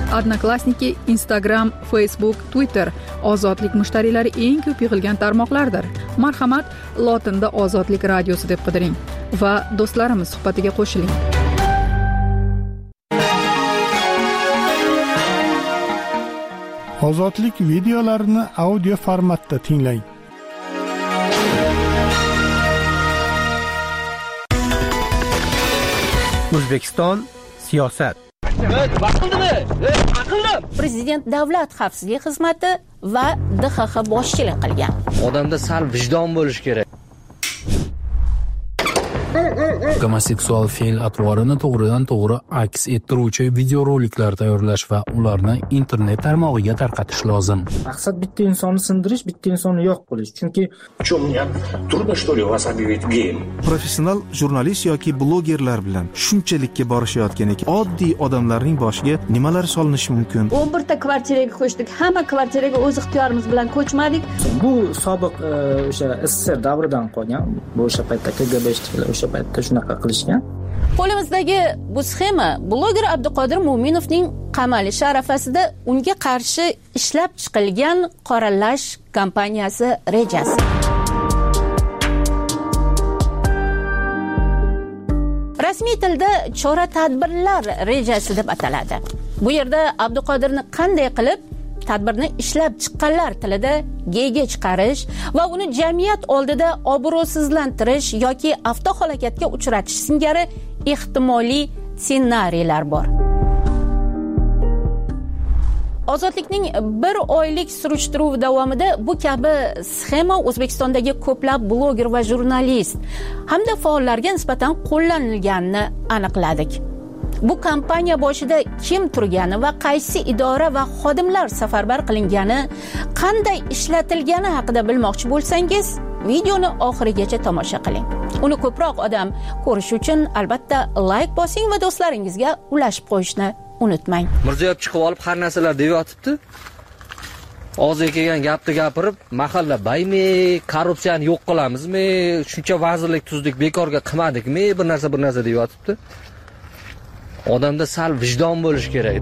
Odnoklassniki, Instagram, Facebook, Twitter ozodlik mushtariylari eng ko'p yig'ilgan tarmoqlardir. Marhamat, lotinda ozodlik radiosi deb qidiring va do'stlarimiz suhbatiga qo'shiling. Ozodlik videolarini audio formatda tinglang. O'zbekiston siyosat. Prezident davlat xavfsizlik xizmati va DXX boshchilik qilgan. Odamda sal vijdon bo'lish kerak. Gomoseksual fe'l-atvorini to'g'ridan to'g'ri aks ettiruvchi videoroliklar tayyorlash va ularni internet tarmog'iga tarqatish lozim. Maqsad bitta insonni sindirish, bitta insonni yo'q qilish. Chunki трудно что ли вас объявить геем? Professional jurnalist yoki blogerlar bilan shunchalikka borishayotgan ekan, oddiy odamlarning boshiga nimalar solinishi mumkin? 11 ta kvartiraga ko'chdik. Hamma kvartiraga o'z ixtiyorimiz bilan ko'chmadik. Bu sobiq o'sha SSR davridan qolgan. Bu o'sha paytda KGB'chilar o'sha paytda shunaqa qilishgan. Qo'limizdagi bu sxema bloger Abduqodir Mo'minovning qamalishi arafasida unga qarshi ishlab chiqilgan qoralash kampaniyasi rejasi. Rasmiy tilda chora-tadbirlar rejasi deb ataladi. Bu yerda Abduqodirni qanday qilib tadbirni ishlab chiqqanlar tilida g'ga chiqarish va uni jamiyat oldida obro'sizlantirish yoki avtohalokatga uchratish singari ehtimoliy ssenariylar bor. Ozodlikning bir oylik surishtiruv davomida bu kabi sxema O'zbekistondagi ko'plab bloger va jurnalist hamda faollarga nisbatan qo'llanilganini aniqladik. Bu kampaniya boshida kim turgani va qaysi idora va xodimlar safarbar qilingani, qanday ishlatilgani haqida bilmoqchi bo'lsangiz, videoni oxirigacha tomosha qiling. Uni ko'proq odam ko'rish uchun albatta like bosing va do'stlaringizga ulashib qo'yishni unutmang. Mirziyoyev chiqib olib har narsalar deyotibdi. Og'ziga kelgan gapni gapirib, mahalla baymi, korrupsiyani yo'q qilamizmi, shuncha vazirlik tuzdik, bekorga qilmadikmi, bir narsa deyotibdi. Odamda sal vijdon bo'lish kerak.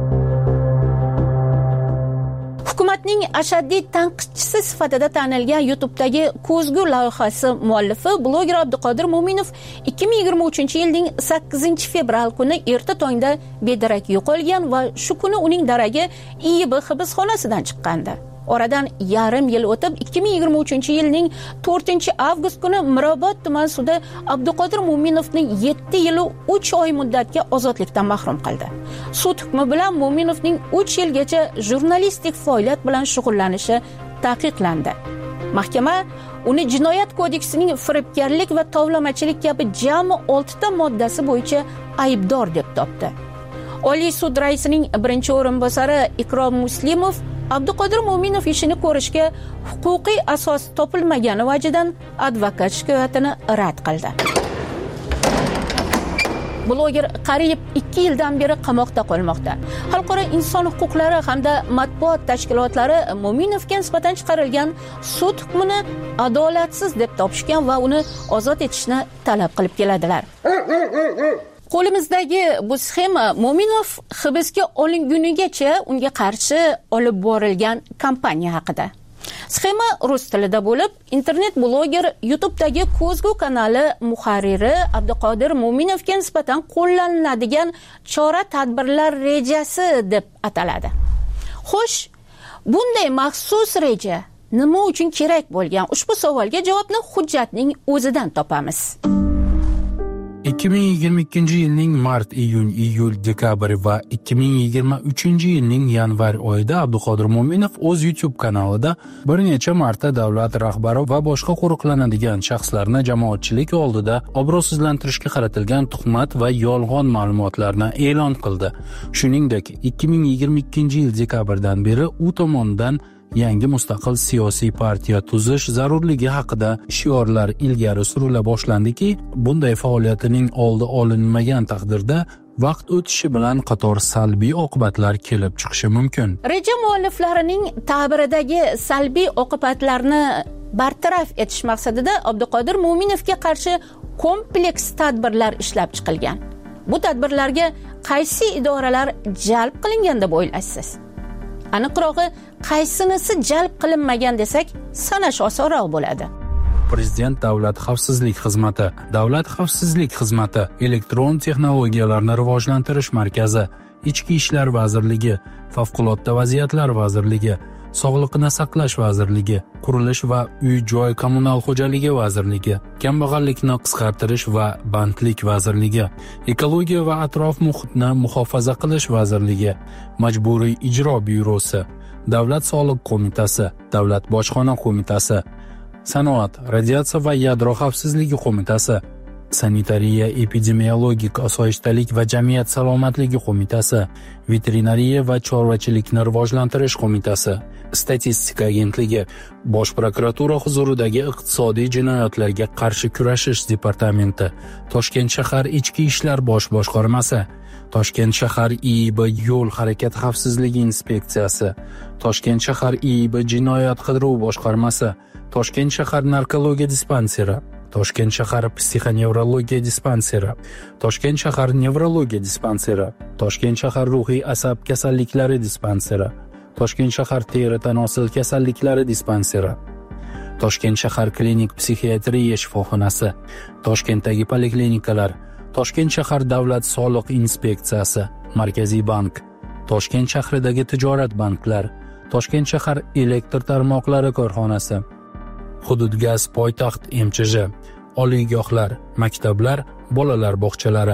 Hukumatning ashaddiy tanqidchisi sifatida tanilgan YouTube'dagi Ko'zgu loyihasi muallifi bloger Abduqodir Mo'minov 2023-yilning 8-fevral kuni erta tongda bedarak yo'qolgan va shu kuni uning daragi IIB hibsxonasidan chiqqandi. Oradan yarim yil o'tib 2023-yilning 4-avgust kuni Mirobod tuman sudi Abduqodir Mo'minovning 7 yili 3 oy muddatga ozodlikdan mahrum qildi. Sud hukmi bilan Mo'minovning 3 yilgacha jurnalistik faoliyat bilan shug'ullanishi taqiqlandi. Mahkama uni Jinoyat kodeksining firibgarlik va tovlamachilik kabi jami 6 ta moddasi bo'yicha aybdor deb topdi. Oliy sud raisining birinchi o'rinbosari Ikrom Muslimov Abduqodir Mo'minov ishini ko'rishga huquqiy asos topilmagani vajidan advokat shikoyatini rad qildi. Bloger qariyb 2 yildan beri qamoqda qolmoqda. Xalqaro inson huquqlari hamda matbuot tashkilotlari Mo'minovga nisbatan chiqarilgan sud hukmini adolatsiz deb topishgan va uni ozod etishni talab qilib keladilar. Qo'limizdagi bu sxema Mo'minov hibsga olingunigacha unga qarshi olib borilgan kampaniya haqida. Sxema rus tilida bo'lib, internet bloger YouTube'dagi Ko'zgu kanali muharriri Abduqodir Mo'minovga nisbatan qo'llaniladigan chora-tadbirlar rejasi deb ataladi. Xo'sh, bunday maxsus reja nima uchun kerak bo'lgan? Ushbu savolga javobni hujjatning o'zidan topamiz. 2022-yilning mart, iyun, iyul, dekabr va 2023-yilning yanvar oyida Abduqodir Mo'minov o'z YouTube kanalida bir necha marta davlat rahbari va boshqa qo'riqlanadigan shaxslarni jamoatchilik oldida obro'sizlantirishga qaratilgan tuhmat va yolg'on ma'lumotlarni e'lon qildi. Shuningdek, 2022-yil dekabrdan beri u tomonidan yangi mustaqil siyosiy partiya tuzish zarurligi haqida shiorlar ilgari surila boshlandiki, bunday faoliyatining oldi olinmagan taqdirda vaqt o'tishi bilan qator salbiy oqibatlar kelib chiqishi mumkin. Reja mualliflarining ta'biridagi salbiy oqibatlarni bartaraf etish maqsadida Abduqodir Mo'minovga qarshi kompleks tadbirlar ishlab chiqilgan. Bu tadbirlarga qaysi idoralar jalb qilingan deb o'ylaysiz? Aniqrog'i, qaysinisi jalb qilinmagan desak, sanash osonroq bo'ladi. Prezident Davlat xavfsizlik xizmati, Davlat xavfsizlik xizmati, Elektron texnologiyalarni rivojlantirish markazi, Ichki ishlar vazirligi, Favqulodda vaziyatlar vazirligi, Sog'liqni saqlash vazirligi, Qurilish va uy-joy kommunal xo'jaligi vazirligi, Kambag'allikni qisqartirish va bandlik vazirligi, Ekologiya va atrof muhitni muhofaza qilish vazirligi, Majburiy ijro byurosi, Davlat soliq qo'mitasi, Davlat bojxona qo'mitasi, Sanoat, radiatsiya va yadro xavfsizligi qo'mitasi, Sanitariya, epidemiologik osoyishtalik va jamiyat salomatligi qo'mitasi, Veterinariya va chorvachilikni rivojlantirish qo'mitasi, Statistika agentligi, Bosh prokuratura huzuridagi iqtisodiy jinoyatlarga qarshi kurashish departamenti, Toshkent shahar ichki ishlar bosh boshqarmasi, Toshkent shahar IIB yo'l harakati xavfsizligi inspeksiyasi, Toshkent shahar IIB jinoyat qidiruv boshqarmasi, Toshkent shahar narkologiya dispanseri, Toshkent shahar psixonevrologiya dispanseri, Toshkent shahar nevrologiya dispanseri, Toshkent shahar ruhiy asab kasalliklari dispanseri, Toshkent shahar teri tanosil kasalliklari dispanseri, Toshkent shahar klinik psixiatriya shifoxonasi, Toshkentdagi poliklinikalar, Toshkent shahar davlat soliq inspeksiyasi, Markaziy bank, Toshkent shahridagi tijorat banklar, Toshkent shahar elektr tarmoqlari korxonasi, Hududgaz poytaxt MChJ, oliygohlar, maktablar, bolalar bog'chalari.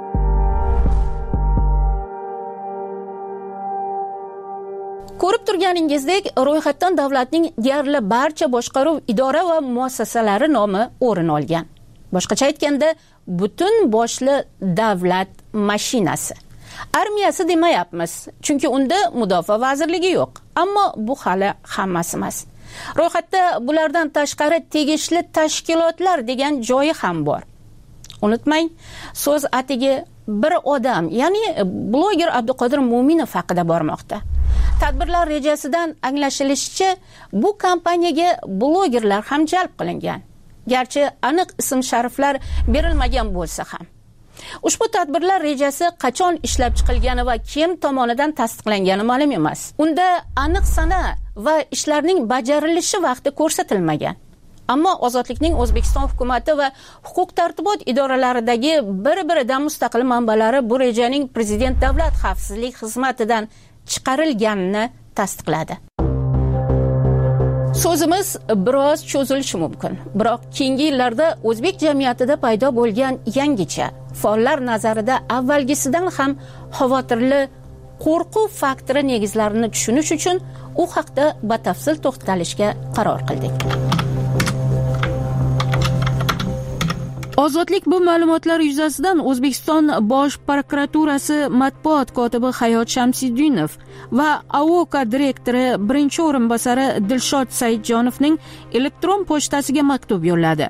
Ko'rib turganingizdek, ro'yxatdan davlatning deyarli barcha boshqaruv idora va muassasalari nomi o'rin olgan. Boshqacha aytganda, butun boshli davlat mashinasi. Armiyasi demayapmiz, chunki unda mudofaa vazirligi yo'q. Ammo bu hali hammasi emas. Ro'yxatda bulardan tashqari tegishli tashkilotlar degan joyi ham bor. Unutmang, so'z atigi bir odam, ya'ni bloger Abduqodir Mo'minov haqida bormoqda. Tadbirlar rejasidan anglashilishicha, bu kompaniyaga blogerlar ham jalb qilingan. Garchi aniq ism-shariflar berilmagan bo'lsa ham. Ushbu tadbirlar rejasi qachon ishlab chiqilgani va kim tomonidan tasdiqlangani ma'lum emas. Unda aniq sana va ishlarning bajarilishi vaqti ko'rsatilmagan. Ammo Ozodlikning O'zbekiston hukumatı va huquq tartibot idoralaridagi bir-biridan mustaqil manbalari bu rejaning Prezident Davlat xavfsizlik xizmatidan chiqarilganini tasdiqladi. So'zimiz biroz cho'zilishi mumkin, biroq keyingi yillarda o'zbek jamiyatida paydo bo'lgan yangicha, faollar nazarida avvalgisidan ham xavotirli qo'rquv faktori negizlarini tushunish uchun u haqda batafsil to'xtalishga qaror qildik. Ozodlik bu ma'lumotlar yuzasidan O'zbekiston Bosh prokuraturasi matbuot kotibi Hayot Shamsiddinov va AOKA direktori birinchi o'rinbosari Dilshod Saidjonovning elektron pochtasiga maktub yo'lladi.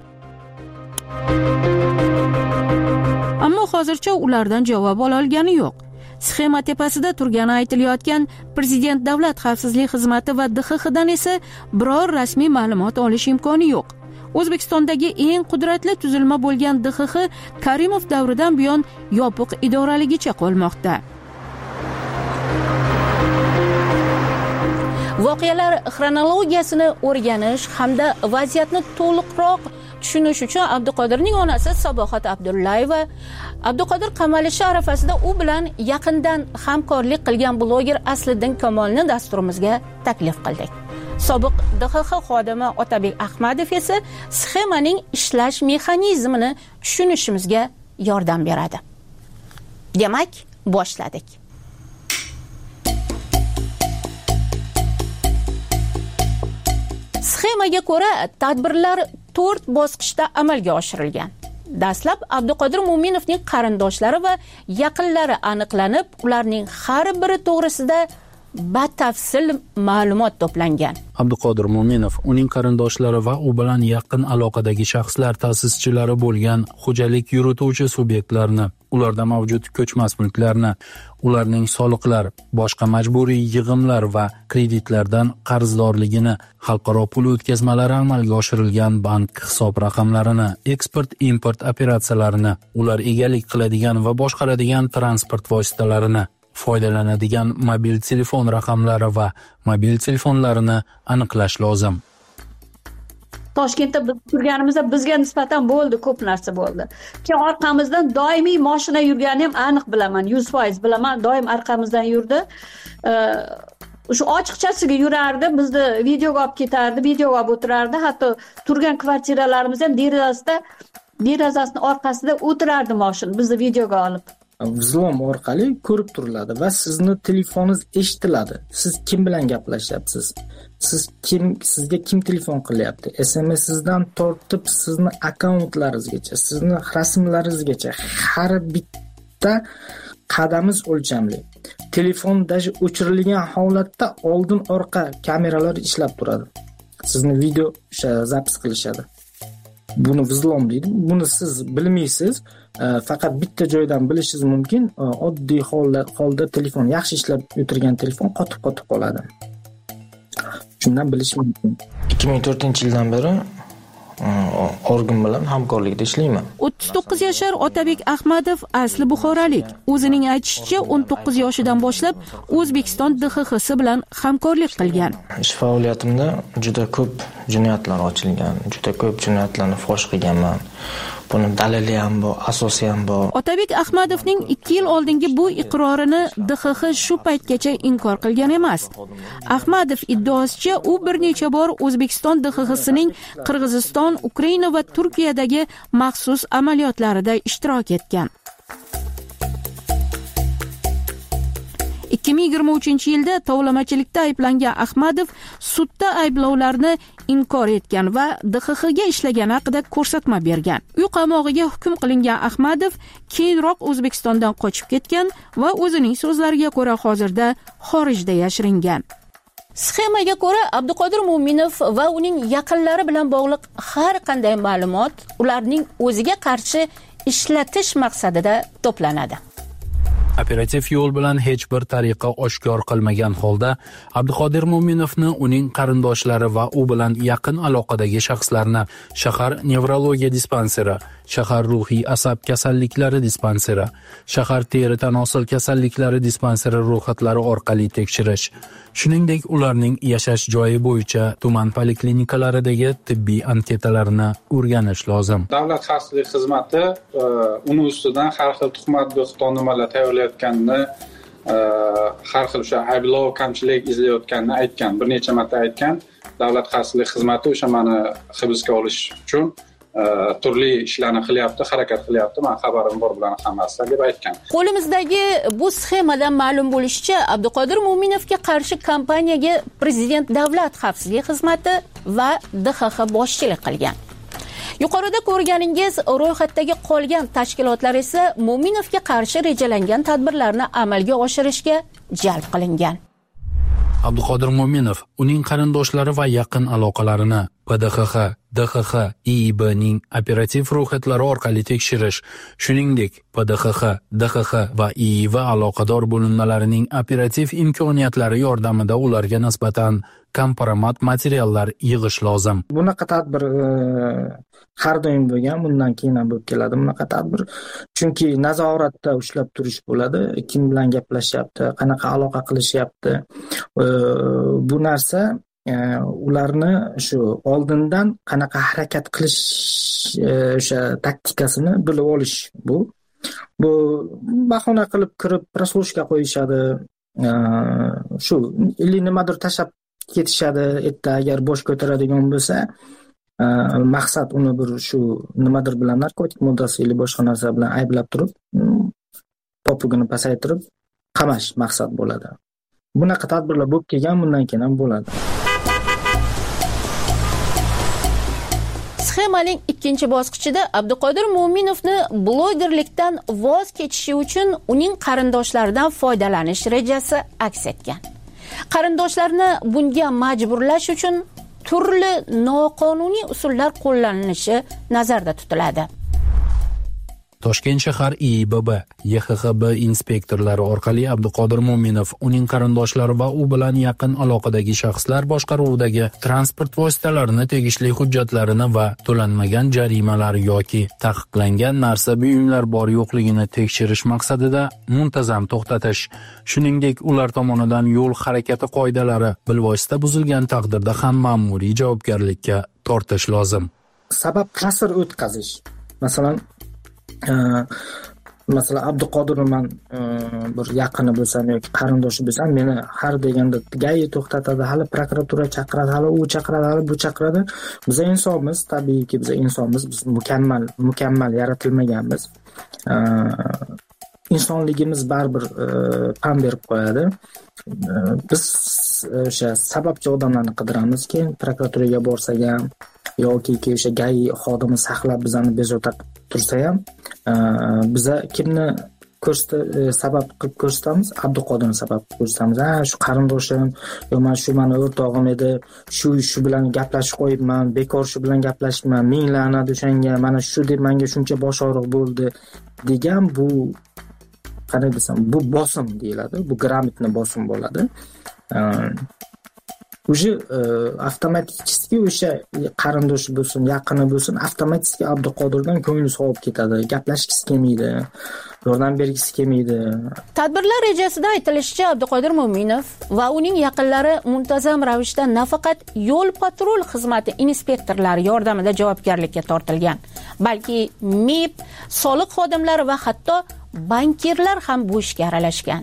Ammo hozircha ulardan javob ola olgani yo'q. Sxema tepasida turgani aytilayotgan Prezident Davlat xavfsizlik xizmati va DXXdan esa biror rasmiy ma'lumot olish imkoni yo'q. O'zbekistondagi eng qudratli tuzilma bo'lgan DXX Karimov davridan buyon yopiq idoraligicha qolmoqda. Voqealar xronologiyasini o'rganish hamda vaziyatni to'liqroq tushunish uchun Abduqodirning onasi Sabohat Abdullayeva Abduqodir qamalishi arafasida u bilan yaqindan hamkorlik qilgan bloger Asliddin Kamolni dasturimizga taklif qildik. Sobiq DXX xodimi Otabek Ahmadov esa sxemaning ishlash mexanizmini tushunishimizga yordam beradi. Demak, boshladik. Sxemaga ko'ra tadbirlar 4 bosqichda amalga oshirilgan. Dastlab Abduqodir Mo'minovning qarindoshlari va yaqinlari aniqlanib, ularning har biri to'g'risida batafsil ma'lumot to'plangan. Abduqodir Mo'minov uning qarindoshlari va u bilan yaqin aloqadagi shaxslar ta'sischilari bo'lgan xo'jalik yurituvchi subyektlarni, ularda mavjud ko'chmas mulklarni, ularning soliqlar, boshqa majburiy yig'imlar va kreditlardan qarzdorligini, xalqaro pul o'tkazmalari amalga oshirilgan bank hisob raqamlarini, eksport-import operatsiyalarini, ular egalik qiladigan va boshqaradigan transport vositalarini, foydalanadigan mobil telefon raqamlari va mobil telefonlarini aniqlash lozim. Toshkentda biz turganimizda bizga nisbatan bo'ldi, ko'p narsa bo'ldi. Keyin orqamizdan doimiy mashina yurganini ham aniq bilaman, 100% bilaman, doim orqamizdan yurdi. Shu ochiqchasiga yurardi, bizni videoga olib ketardi, videoga olib o'tirardi, hatto turgan kvartiralarimiz ham derazasini orqasida o'tirardi mashina, bizni videoga olib. Vzlom orqali ko'rib turiladi va sizni telefoningiz eshitiladi. Siz kim bilan gaplashyapsiz? Sizga kim telefon qilyapti? SMS-sizdan tortib sizni akkauntlaringizgacha, sizni rasmlaringizgacha har bitta qadamingiz o'lchamli. Telefon даже o'chirilgan holatda oldin orqa kameralar ishlab turadi. Sizni video zapis qilishadi. Buni vzlom deydi. Buni siz bilmaysiz. Faqat bitta joydan bilishingiz mumkin. Oddiy holda telefon, yaxshi ishlab o'tirgan telefon qotib qoladi. Shundan bilish mumkin. 2004-yildan beri organ bilan hamkorlikda ishlayman. 39 yashar Otabek Ahmadov asli buxorolik. O'zining aytishicha, 19 yoshidan boshlab O'zbekiston DXX bilan hamkorlik qilgan. Ish faoliyatimda juda ko'p jinoyatlar ochilgan, juda ko'p jinoyatlarni fosh qilganman. Buni dalili ham bor, asosi ham bor. Otabek Ahmadovning 2 yil oldingi bu iqrorini DXX shu paytgacha inkor qilgan emas. Ahmadov iddaosicha, u bir necha bor O'zbekiston DXXsining Qirg'iziston, Ukraina va Turkiyadagi maxsus amaliyotlarida ishtirok etgan. 2023-yilda tovlamachilikda ayblangan Ahmadov sudda ayblovlarni inkor etgan va DXXga ishlagani haqida ko'rsatma bergan. Uy qamog'iga hukm qilingan Ahmadov keyinroq O'zbekistondan qochib ketgan va o'zining so'zlariga ko'ra hozirda xorijda yashiringan. Sxemaga ko'ra Abduqodir Mo'minov va uning yaqinlari bilan bog'liq har qanday ma'lumot ularning o'ziga qarshi ishlatish maqsadida to'planadi. Operativ yo'l bilan hech bir tariqa oshkor qilmagan holda Abduqodir Mo'minovni uning qarindoshlari va u bilan yaqin aloqadagi shaxslarni shahar nevrologiya dispanseri, shahar ruhiy asab kasalliklari dispanseri, shahar teri tanosil kasalliklari dispanseri ro'yxatlari orqali tekshirish, shuningdek ularning yashash joyi bo'yicha tuman poliklinikalaridagi tibbiy anketalarini o'rganish lozim. Davlat xavfsizlik xizmati uni ustidan har xil tuhmat bo'xton nimalar tayyorlayotganini, har xil o'sha ayblov, kamchilik izlayotganini aytgan, bir necha marta aytgan. Davlat xavfsizlik xizmati o'sha meni hibsga olish uchun turli ishlarni qilyapti, harakat qilyapti. Men xabarim bor bilan hammasidan deb aytgan. Qo'limizdagi bu sxemadan ma'lum bo'lishicha, Abduqodir Mo'minovga qarshi kompaniyaga Prezident Davlat xavfsizlik xizmati va DXX boshchilik qilgan. Yuqorida ko'rganingiz ro'yxatdagi qolgan tashkilotlar esa Mo'minovga qarshi rejalangan tadbirlarni amalga oshirishga jalb qilingan. Abduqodir Mo'minov uning qarindoshlari va yaqin aloqalarini PDXX, DXX, IIBning operativ ro'yxatlari orqali tekshirish, shuningdek PDXX, DXX va IIB aloqador bo'linmalarining operativ imkoniyatlari yordamida ularga nisbatan kompromat materiallar yig'ish lozim. Bunaqa tadbir har doim bo'lgan, bundan keyin ham bo'lib keladi bunaqa tadbir. Chunki nazoratda ushlab turish bo'ladi, kim bilan gaplashyapti, qanaqa aloqa qilishyapti. Bu narsa ularni shu oldindan qanaqa harakat qilish o'sha taktikasini bilib olish bu bahona qilib kirib proslушка qo'yishadi, shu nimadir tashab ketishadi. Erta agar bosh ko'taradigan bo'lsa, maqsad uni bir shu nimadir bilan, narkotik moddasi yoki boshqa narsa bilan ayblab turib, popugini pasaytirib qamash maqsad bo'ladi. Bunaqa tadbirlar bo'lib kelgan, bundan keyin ham bo'ladi. Sxemaning ikkinchi bosqichida Abduqodir Mo'minovni blogerlikdan voz kechishi uchun uning qarindoshlaridan foydalanish rejasi aks etgan. Qarindoshlarni bunga majburlash uchun turli noqonuniy usullar qo'llanilishi nazarda tutiladi. Toshkent shahar IIBB YHXB inspektorlari orqali Abduqodir Mo'minov, uning qarindoshlari va u bilan yaqin aloqadagi shaxslar boshqaruvidagi transport vositalarini tegishli hujjatlarini va to'lanmagan jarimalar yoki taqiqlangan narsa buyumlar bor yo'qligini tekshirish maqsadida muntazam to'xtatish, shuningdek ular tomonidan yo'l harakati qoidalari bilvosita buzilgan taqdirda ham ma'muriy javobgarlikka tortish lozim. Sabab qasr o'tkazish. Masalan, Abduqodir man bir yaqini bo'lsam yoki qarindoshi bo'lsam, meni har deganda gai to'xtatadi, hali prokuratura chaqiradi, hali u chaqiradi, hali bu chaqiradi. Biz insonmiz, tabiiyki biz insonmiz, biz mukammal yaratilmaganmiz. Insonligimiz baribir pam berib qo'yadi. Biz o'sha sababchi odamlarni qidiramiz, keyin prokuraturaga borsak ham yoki o'sha gai xodimi saqlab bizani bezovta tursa ham, biza kimni sabab qilib ko'rsatamiz? Abduqodirni sabab qilib ko'rsatamiz. Shu qarindoshim, yo men shu meni o'rtog'im edi, shu bilan gaplashib qo'yibman, bekor shu bilan gaplashibman, ming la'nat o'shanga, mana shu deb menga shuncha bosh og'riq bo'ldi degan, bu qanday desam, bu bosim deyiladi, bu gрамотный bosim bo'ladi. Уже avtomatik o'sha qarindoshi bo'lsin, yaqini bo'lsin, avtomatik Abduqodirdan ko'ngli sovib ketadi, gaplashgisi kelmaydi, yordam bergisi kelmaydi. Tadbirlar rejasida aytilishicha, Abduqodir Mo'minov va uning yaqinlari muntazam ravishda nafaqat yo'l patrul xizmati inspektorlari yordamida javobgarlikka tortilgan, balki MIB, soliq xodimlari va hatto bankirlar ham bu ishga aralashgan.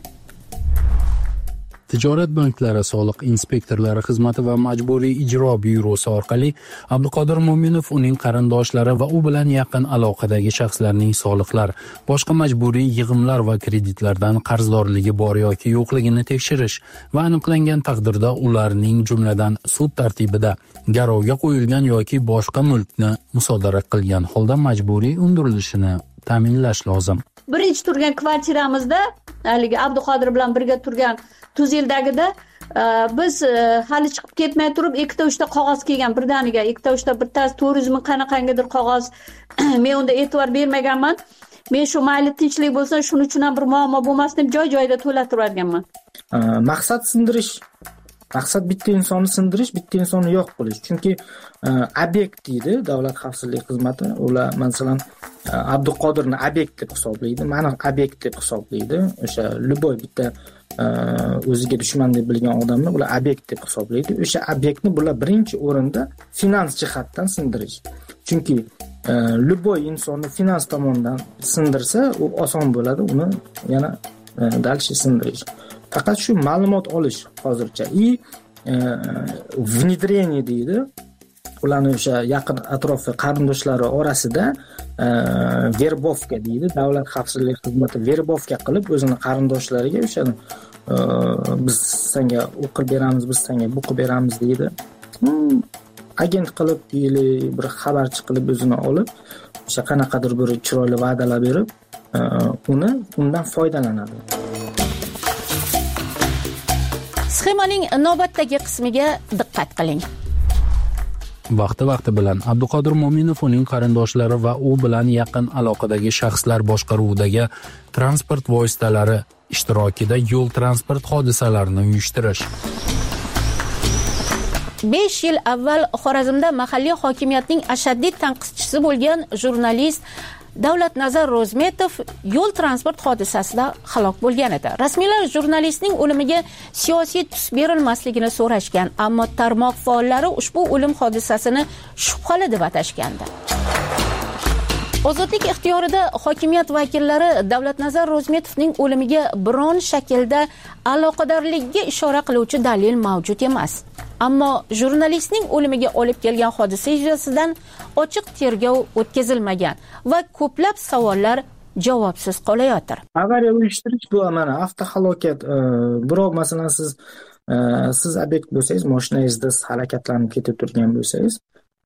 Tijorat banklari soliq inspektorlari xizmati va majburiy ijro byurosi orqali Abduqodir Mo'minov, uning qarindoshlari va u bilan yaqin aloqadagi shaxslarning soliqlar, boshqa majburiy yig'imlar va kreditlardan qarzdorligi bor yoki yo'qligini tekshirish va aniqlangan taqdirda ularning jumladan sud tartibida garovga qo'yilgan yoki boshqa mulkni musodara qilgan holda majburiy undirilishini ta'minlash lozim. Birinchi turgan kvartiramizda, haligi Abduqodir bilan birga turgan 30 yildagida biz hali chiqib ketmay turib 2-3 qog'oz kelgan, birdaniga 2-3 bittasi turizm qanaqangidir qog'oz. Men unda e'tibor bermaganman. Men shu mayli tinchlik bo'lsa, shuning uchun ham bir muammo bo'lmasin deb joy-joyida to'latib o'rganman. Maqsad sindirish. Maqsad bitta insonni sindirish, bitta insonni yo'q qilish. Chunki obyekt deydi Davlat xavfsizlik xizmati. Ular masalan Abduqodirni obyekt deb hisoblaydi, meni obyekt deb hisoblaydi. O'sha любой bitta o'ziga dushman deb bilgan odamni ular obyekt deb hisoblaydi. O'sha obyektni bular birinchi o'rinda finans jihatdan sindirish. Chunki любой insonni finans tomonidan sindirsa, u oson bo'ladi uni yana dalshi sindirish. Faqat shu ma'lumot olish hozircha внедрение deydi. Ularni o'sha yaqin atrofi qarindoshlari orasida verbovka deydi. Davlat xavfsizlik xizmati verbovka qilib o'zini qarindoshlariga o'sha biz senga o'qib beramiz, biz senga bu qilib beramiz deydi. Agent qilib bir xabarchi qilib o'zini olib, o'sha qanaqadir bir chiroyli va'dalar berib, undan foydalanadi. Sxemaning navbatdagi qismiga diqqat qiling. Vaqti bilan Abduqodir Mo'minov, uning qarindoshlari va u bilan yaqin aloqadagi shaxslar boshqaruvidagi transport vositalari ishtirokida yo'l transport hodisalarini uyushtirish. 5 yil avval Xorazmda mahalliy hokimiyatning ashaddiy tanqidchisi bo'lgan jurnalist Davlatnazar Ro'zmetov yo'l transport hodisasida halok bo'lgan edi. Rasmiylar jurnalistning o'limiga siyosiy tus berilmasligini so'rashgan, ammo tarmoq faollari ushbu o'lim hodisasini shubhali deb atashgandi. Ozodlik ixtiyorida hokimiyat vakillari Davlatnazar Ro'zmetovning o'limiga biron shaklda aloqadorligiga ishora qiluvchi dalil mavjud emas. Ammo jurnalistning o'limiga olib kelgan hodisa yuzasidan ochiq tergov o'tkazilmagan va ko'plab savollar javobsiz qolayotir. Avariya uyushtirish bu mana avtohalokat. Birov masalan siz obyekt bo'lsangiz, mashinangizda harakatlanib ketib turgan bo'lsangiz,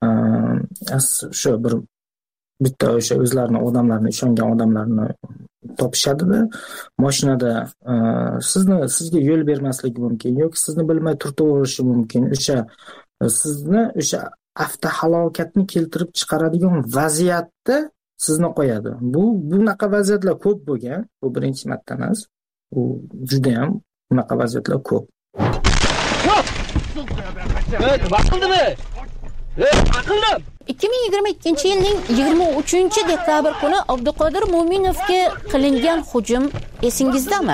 shu bitta o'sha o'zlarini odamlarni, ishongan odamlarni topishadi-da, mashinada sizga yo'l bermasligi mumkin yoki sizni bilmay turtaverishi mumkin. Sizni o'sha avtohalokatni keltirib chiqaradigan vaziyatda sizni qo'yadi. Bunaqa vaziyatlar ko'p bo'lgan. Bu birinchi marta emas. Bu juda ham bunaqa vaziyatlar ko'p. Aqldimi? Aqldim. 2022-yilning 23-dekabr kuni Abduqodir Mo'minovga qilingan hujum esingizdami?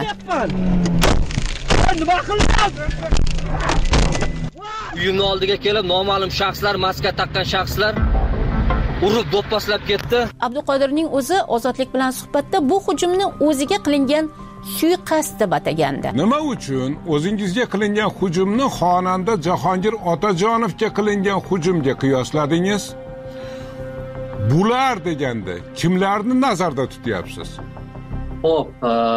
Uyimning oldiga kelib noma'lum shaxslar, maska taqqan shaxslar urib do'pposlab ketdi. Abduqodirning o'zi Ozodlik bilan suhbatda bu hujumni o'ziga qilingan suiqasd deb atagandi. Nima uchun o'zingizga qilingan hujumni xonanda Jahongir Otajonovga qilingan hujumga qiyosladingiz? Bular deganda kimlarni nazarda tutyapsiz? Xo'p,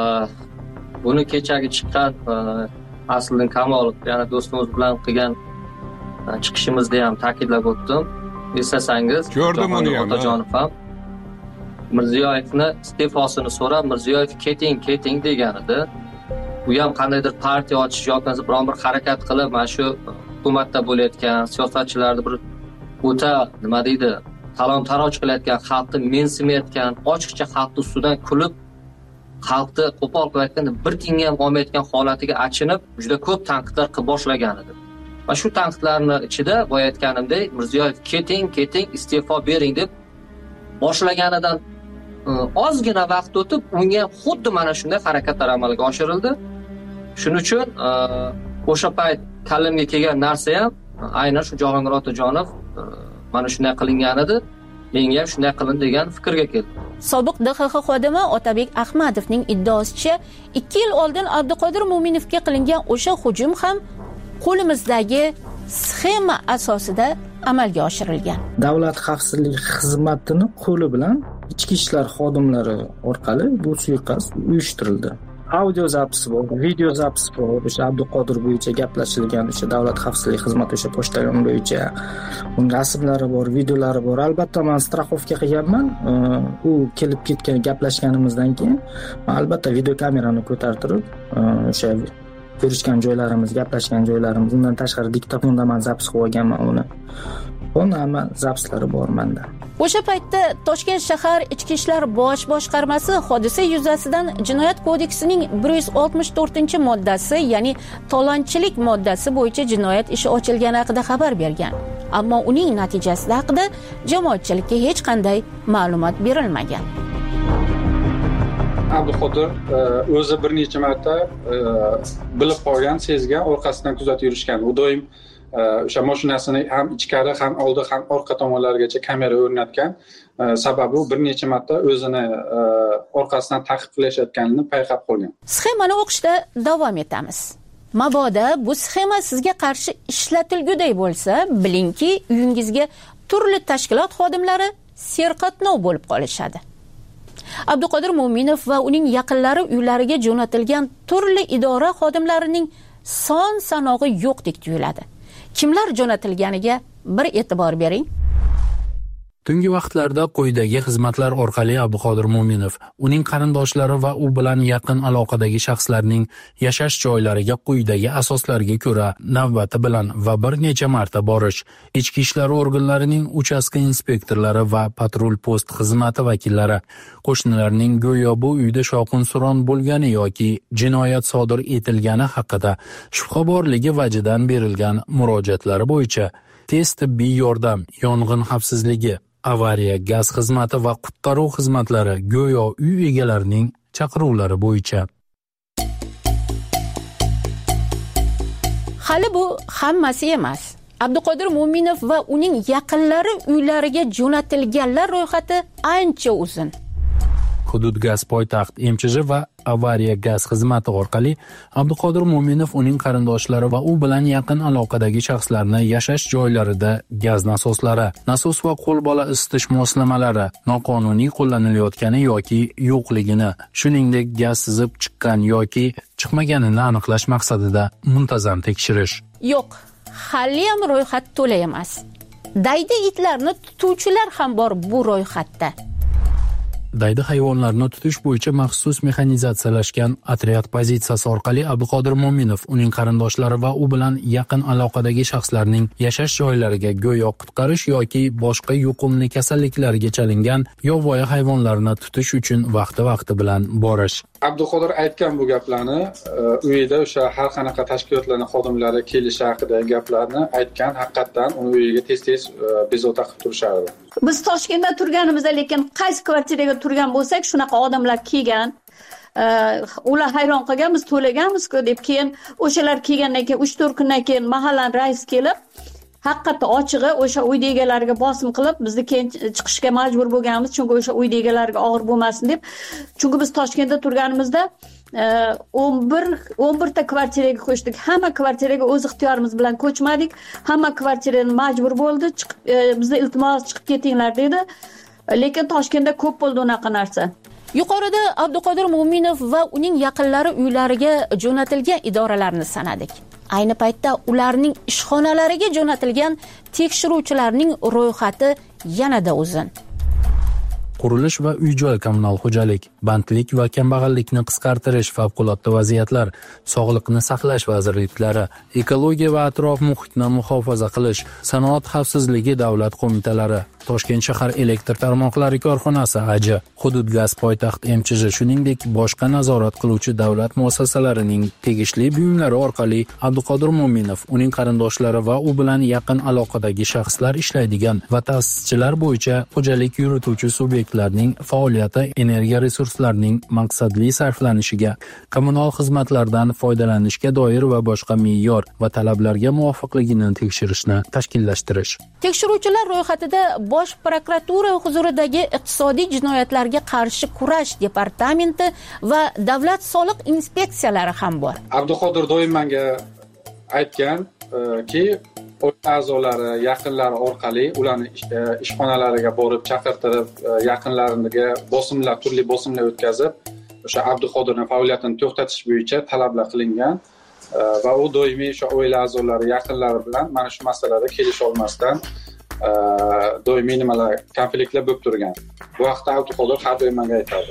buni kechagi chiqqan Asliddin Kamolov, ya'ni do'stimiz bilan qilgan chiqishimizda ham ta'kidlab o'tdim. Eslasangiz, ko'rdim uni ham. Otajonov ham Mirziyoyevni iste'fosini so'rab, Mirziyoyev keting degan edi. U ham qandaydir partiya ochish yoki biron bir harakat qilib, mana shu hukumatda bo'layotgan siyosatchilarni bir o'ta nima deydi, talon-taroj qilayotgan, xalqni mensimayotgan, ochiqcha xalqning ustidan kulib, xalqni qo'pol qilayotganda bir tiyinga ham olmayotgan holatiga achinib, juda ko'p tanqidlar qilib boshlagan edi. Va shu tanqidlarni ichida boya aytganimdek, Mirziyoyev keting, iste'fo bering deb boshlaganidan ozgina vaqt o'tib, unga xuddi mana shunday harakatlar amalga oshirildi. Shuning uchun o'sha payt kallamga kelgan narsa ham aynan shu Jahongir Otajonov mana shunday qilingan edi, menga ham shunday qilin degan fikrga keldi. Sobiq DXX xodimi Otabek Ahmadovning iddaosicha 2 yil oldin Abduqodir Mo'minovga qilingan o'sha hujum ham qo'limizdagi sxema asosida amalga oshirilgan. Davlat xavfsizlik xizmatini qo'li bilan ichki ishlar xodimlari orqali bu suiqasd uyushtirildi. Audio zapis bor, video zapis bor. O'sha Abduqodir bo'yicha gaplashilgan, o'sha davlat xavfsizlik xizmati o'sha pochtagon bo'yicha uning rasmlari bor, videolari bor. Albatta men strafovka qilganman. U kelib ketgan gaplashganimizdan keyin men albatta video kamerani ko'tartirib o'sha ko'rishgan joylarimiz, gaplashgan joylarimiz, undan tashqari diktofonda men zapis qilib olganman uni. Hamma zapislari bor menda. O'sha paytda Toshkent shahar Ichki ishlar bosh boshqarmasi hodisa yuzasidan Jinoyat kodeksining 164-moddasi, ya'ni talonchilik moddasi bo'yicha jinoyat ishi ochilgani haqida xabar bergan. Ammo uning natijasi haqida jamoatchilikka hech qanday ma'lumot berilmagan. Abduqodir o'zi bir necha marta bilib qolgan, sezgan, orqasidan kuzatib yurishgan. U doim o'sha mashinasini ham ichkari, ham oldi, ham orqa tomonlarigacha kamera o'rnatgan. Sababi u bir necha marta o'zini orqasidan ta'qib qilishayotganini payqab qolgan. Sxemani o'qishda davom etamiz. Mabodo bu sxema sizga qarshi ishlatilguday bo'lsa, bilingki, uyingizga turli tashkilot xodimlari serqatnov bo'lib qolishadi. Abduqodir Mo'minov va uning yaqinlari uylariga jo'natilgan turli idora xodimlarining son-sanog'i yo'qdek tuyuladi. Kimlar jo'natilganiga bir e'tibor bering. Tungi vaqtlarda quyidagi xizmatlar orqali Abduqodir Mo'minov, uning qarindoshlari va u bilan yaqin aloqadagi shaxslarning yashash joylariga quyidagi asoslarga ko'ra navbati bilan va bir necha marta borish, ichki ishlar organlarining uchastka inspektorlari va patrul post xizmati vakillari, qo'shnilarning go'yo bu uyda shovqin-suron bo'lgani yoki jinoyat sodir etilgani haqida shubha borligi vajidan berilgan murojaatlari bo'yicha tez tibbiy yordam, yong'in xavfsizligi, avariya, gaz xizmati va qutqaruv xizmatlari go'yo uy egalarining chaqiruvlari bo'yicha. Hali bu hammasi emas. Abduqodir Mo'minov va uning yaqinlari uylariga jo'natilganlar ro'yxati ancha uzun. Hudud gaz poytaxt MChJ va avariya gaz xizmati orqali Abduqodir Mo'minov, uning qarindoshlari va u bilan yaqin aloqadagi shaxslarni yashash joylarida gaz nasoslari, nasos va qo'lbola isitish moslamalari noqonuniy qo'llanilayotgani yoki yo'qligini, shuningdek gaz sizib chiqqan yoki chiqmaganini aniqlash maqsadida muntazam tekshirish. Yo'q, hali ham ro'yxat to'la emas. Daydi itlarni tutuvchilar ham bor bu ro'yxatda. daydi hayvonlarni tutish bo'yicha maxsus mexanizatsiyalashgan otryad pozitsiyasi orqali Abduqodir Mo'minov uning qarindoshlari va u bilan yaqin aloqadagi shaxslarning yashash joylariga go'yo qutqarish yoki boshqa yuqumli kasalliklarga chalingan yovvoyi hayvonlarni tutish uchun vaqti bilan borish. Abduqodir aytgan bu gaplarni uyida o'sha har qanaqa tashkilotlarning xodimlari kelishi haqidagi gaplarni aytgan, haqiqatan uni uyiga tez bezovta qilib turishardi. Biz Toshkentda turganimizda, lekin qaysi kvartiraga turgan bo'lsak, shunaqa odamlar kelgan. Ular hayron qolgan, biz to'laganmiz-ku deb, keyin o'shalar kelgandan keyin 3-4 kundan keyin mahallaning raisi kelib, haqiqatda ochig'i o'sha uy egalariga bosim qilib, bizni keyin chiqishga majbur bo'lganmiz, chunki o'sha uy egalariga og'ir bo'lmasin deb. Chunki biz Toshkentda turganimizda 11 ta kvartiraga ko'chdik. Hamma kvartiraga o'z ixtiyorimiz bilan ko'chmadik. Hamma kvartirani majbur bo'ldi, bizga iltimos chiqib ketinglar dedi. Lekin Toshkentda ko'p bo'ldi unaqa narsa. Yuqorida Abduqodir Mo'minov va uning yaqinlari uylariga jo'natilgan idoralarni sanadik. Ayni paytda ularning ishxonalariga jo'natilgan tekshiruvchilarning ro'yxati yanada uzun. Qurilish va uy-joy kommunal xo'jalik, bandlik va kambag'allikni qisqartirish favqulodda vaziyatlar, sog'liqni saqlash vazirliklari, ekologiya va atrof muhitni muhofaza qilish, sanoat xavfsizligi davlat qo'mitalari, Toshkent shahar elektr tarmoqlari korxonasi AJ, hudud gaz poytaxt MChJ, shuningdek boshqa nazorat qiluvchi davlat muassasalarining tegishli buyumlari orqali Abduqodir Mo'minov, uning qarindoshlari va u bilan yaqin aloqadagi shaxslar ishlaydigan va ta'sischilar bo'yicha xo'jalik yurituvchi subyektlarning faoliyati energiya resurslarining maqsadli sarflanishiga, kommunal xizmatlardan foydalanishga doir va boshqa me'yor va talablarga muvofiqligini tekshirishni tashkillashtirish. Tekshiruvchilar ro'yxatida Bosh prokuratura huzuridagi iqtisodiy jinoyatlarga qarshi kurash departamenti va davlat soliq inspeksiyalari ham bor. Abduqodir doim menga aytganki, a'zolari, yaqinlari orqali ularni ishxonalariga borib chaqirtirib, yaqinlariga turli bosimlar o'tkazib, o'sha Abduqodirning faoliyatini to'xtatish bo'yicha talablar qilingan va u doimiy o'sha oila a'zolari, yaqinlari bilan mana shu masalada kelisha olmasdan doimiy konfliktlar bo'lib turgan. Bu vaqtda Abduqodir har doim menga aytadi.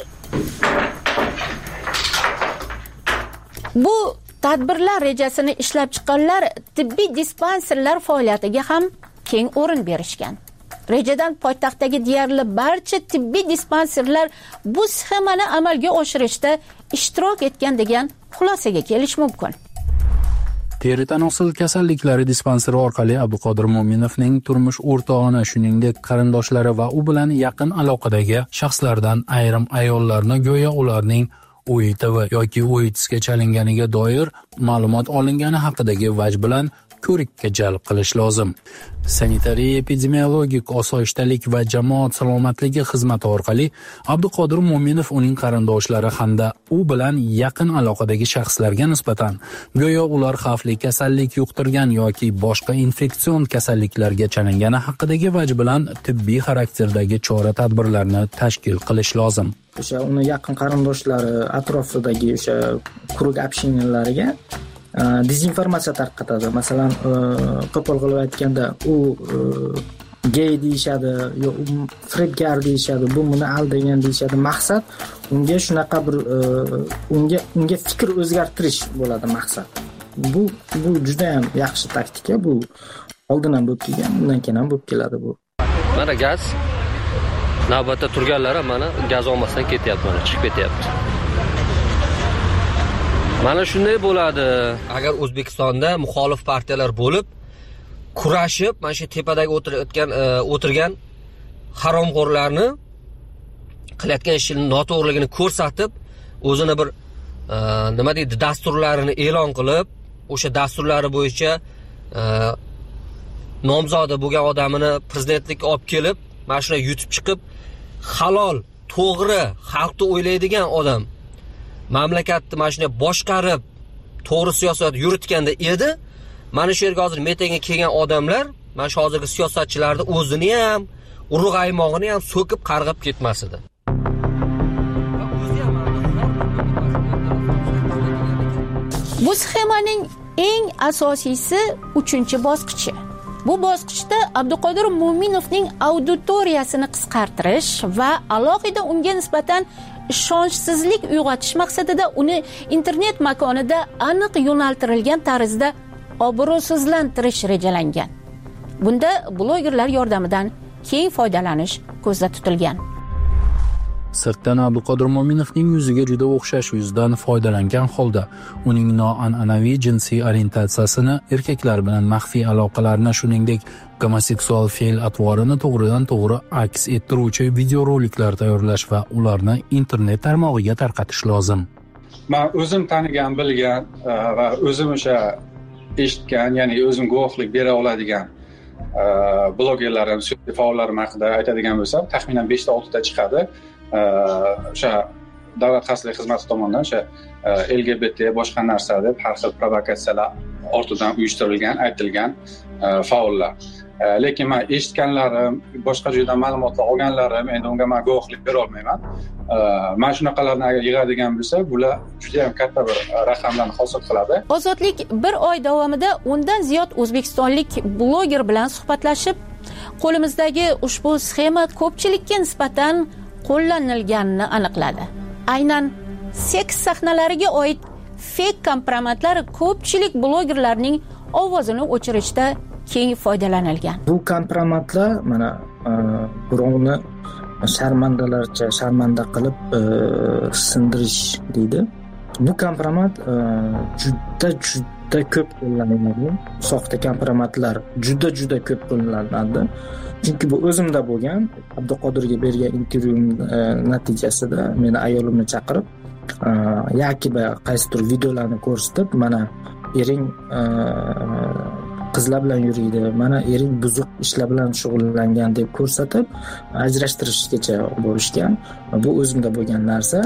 Bu tadbirlar rejasini ishlab chiqqanlar tibbiy dispanserlar faoliyatiga ham keng o'rin berishgan. Rejadan poytaxtdagi deyarli barcha tibbiy dispanserlar bu sxemani amalga oshirishda ishtirok etgan degan xulosaga kelish mumkin. Teri tanosil kasalliklari dispanseri orqali Abduqodir Mo'minovning turmush o'rtog'ini, shuningdek qarindoshlari va u bilan yaqin aloqadagi shaxslardan ayrim ayollarni go'yo ularning OITV yoki OITSga chalinganiga doir ma'lumot olingani haqidagi vaj bilan ko'rikka jalb qilish lozim. Sanitariya epidemiologik osoyishtalik va jamoat salomatligi xizmati orqali Abduqodir Mo'minov, uning qarindoshlari hamda u bilan yaqin aloqadagi shaxslarga nisbatan go'yo ular xavfli kasallik yuqtirgan yoki boshqa infeksion kasalliklarga chalingani haqidagi vaj bilan tibbiy xarakterdagi chora-tadbirlarni tashkil qilish lozim. O'sha uni yaqin qarindoshlari atrofidagi o'sha kuruk общинalariga dezinformatsiya tarqatadi. Masalan, qo'pol qilib aytganda, u gay deyishadi, yo firibgar deyishadi, bu buni aldagan deyishadi. Maqsad unga shunaqa bir unga fikr o'zgartirish bo'ladi maqsad. Bu juda ham yaxshi taktika. Bu oldin ham bo'lib kelgan, bundan keyin ham bo'lib keladi bu. Mana gaz navbatda turganlar mana gaz olmasdan ketyapti, mana chiqib ketyapti. Mana shunday bo'ladi. Agar O'zbekistonda muxolif partiyalar bo'lib, kurashib, mana shu tepadagi o'tirgan haromxo'rlarni qilayotgan ishini noto'g'riligini ko'rsatib, o'zini bir nima deydi, dasturlarini e'lon qilib, o'sha dasturlari bo'yicha nomzodi bo'lgan odamini prezidentlikka olib kelib, mana shuna yutib chiqib, halol, to'g'ri, xalqni o'ylaydigan odam mamlakatni mana shunday boshqarib, to'g'ri siyosat yuritganda edi. Mana shu yerga hozir metingga kelgan odamlar, mana shu hozirgi siyosatchilarni o'zini ham, urug' aymog'ini ham so'kib qarg'ab ketmas edi. Bu sxemaning eng asosiysi 3-bosqichi. Bu bosqichda Abduqodir Mo'minovning auditoriyasini qisqartirish va alohida unga nisbatan ishonchsizlik uyg'otish maqsadida uni internet makonida aniq yo'naltirilgan tarzda obro'sizlantirish rejalangan. Bunda blogerlar yordamidan keng foydalanish ko'zda tutilgan. Sirtdan Abduqodir Mo'minovning yuziga juda o'xshash yuzdan foydalangan holda uning noan'anaviy jinsiy orientatsiyasini, erkaklar bilan maxfiy aloqalarni, shuningdek gomoseksual fe'l-atvorini to'g'ridan to'g'ri aks ettiruvchi videoroliklar tayyorlash va ularni internet tarmog'iga tarqatish lozim. Men o'zim tanigan, bilgan va o'zim o'sha eshitgan, ya'ni o'zim guvohlik bera oladigan blogerlarim, faollarim haqida aytadigan bo'lsam, taxminan 5 ta 6 ta chiqadi. O'sha davlat xavfsizlik xizmati tomonidan o'sha LGBT boshqa narsa deb har xil provokatsiyalar ortidan uyushtirilgan, aytilgan faollar. Lekin men eshitganlarim, boshqa joydan ma'lumotlar olganlarim, endi unga men guvohlik bera olmayman. Men shunaqalarni agar yig'adigan bo'lsa, bular juda ham katta bir raqamlarni hosil qiladi. Ozodlik bir oy davomida 10 dan ziyod o'zbekistonlik bloger bilan suhbatlashib, qo'limizdagi ushbu sxema ko'pchilikka nisbatan qo'llanilganini aniqladi. Aynan seks sahnalariga oid fake kompromatlar ko'pchilik blogerlarning ovozini o'chirishda keng foydalanilgan. Bu kompromatlar mana birovni sharmanda qilib sindirish deydi. Bu kompromat juda ko'p qo'llaniladi. Soxta kompromatlar juda ko'p qo'llaniladi. Chunki bu o'zimda bo'lgan. Abduqodirga bergan intervyum natijasida meni ayolimni chaqirib, yoki qaysidir videolarni ko'rsatib, mana ering qizlar bilan yuriydi, mana ering buzuq ishlar bilan shug'ullangan deb ko'rsatib, ajrashtirishgacha borishgan. Bu o'zimda bo'lgan narsa.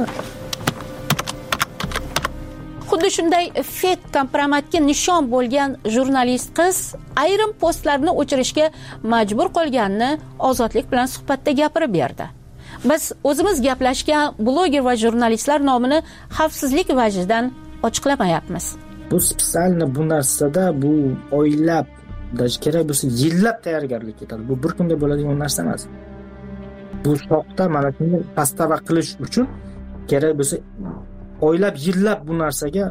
Xuddi shunday fake kompromatga nishon bo'lgan jurnalist qiz ayrim postlarni o'chirishga majbur qolganini Ozodlik bilan suhbatda gapirib berdi. Biz o'zimiz gaplashgan bloger va jurnalistlar nomini xavfsizlik vajidan ochiqlamayapmiz. Bu spesialni bu narsada bu oylab, kerak bo'lsa yillab tayyorgarlik ketadi. Bu bir kunda bo'ladigan narsa emas. Bu soxta mana shunday pastava qilish uchun kerak bo'lsa oylab yillab bu narsaga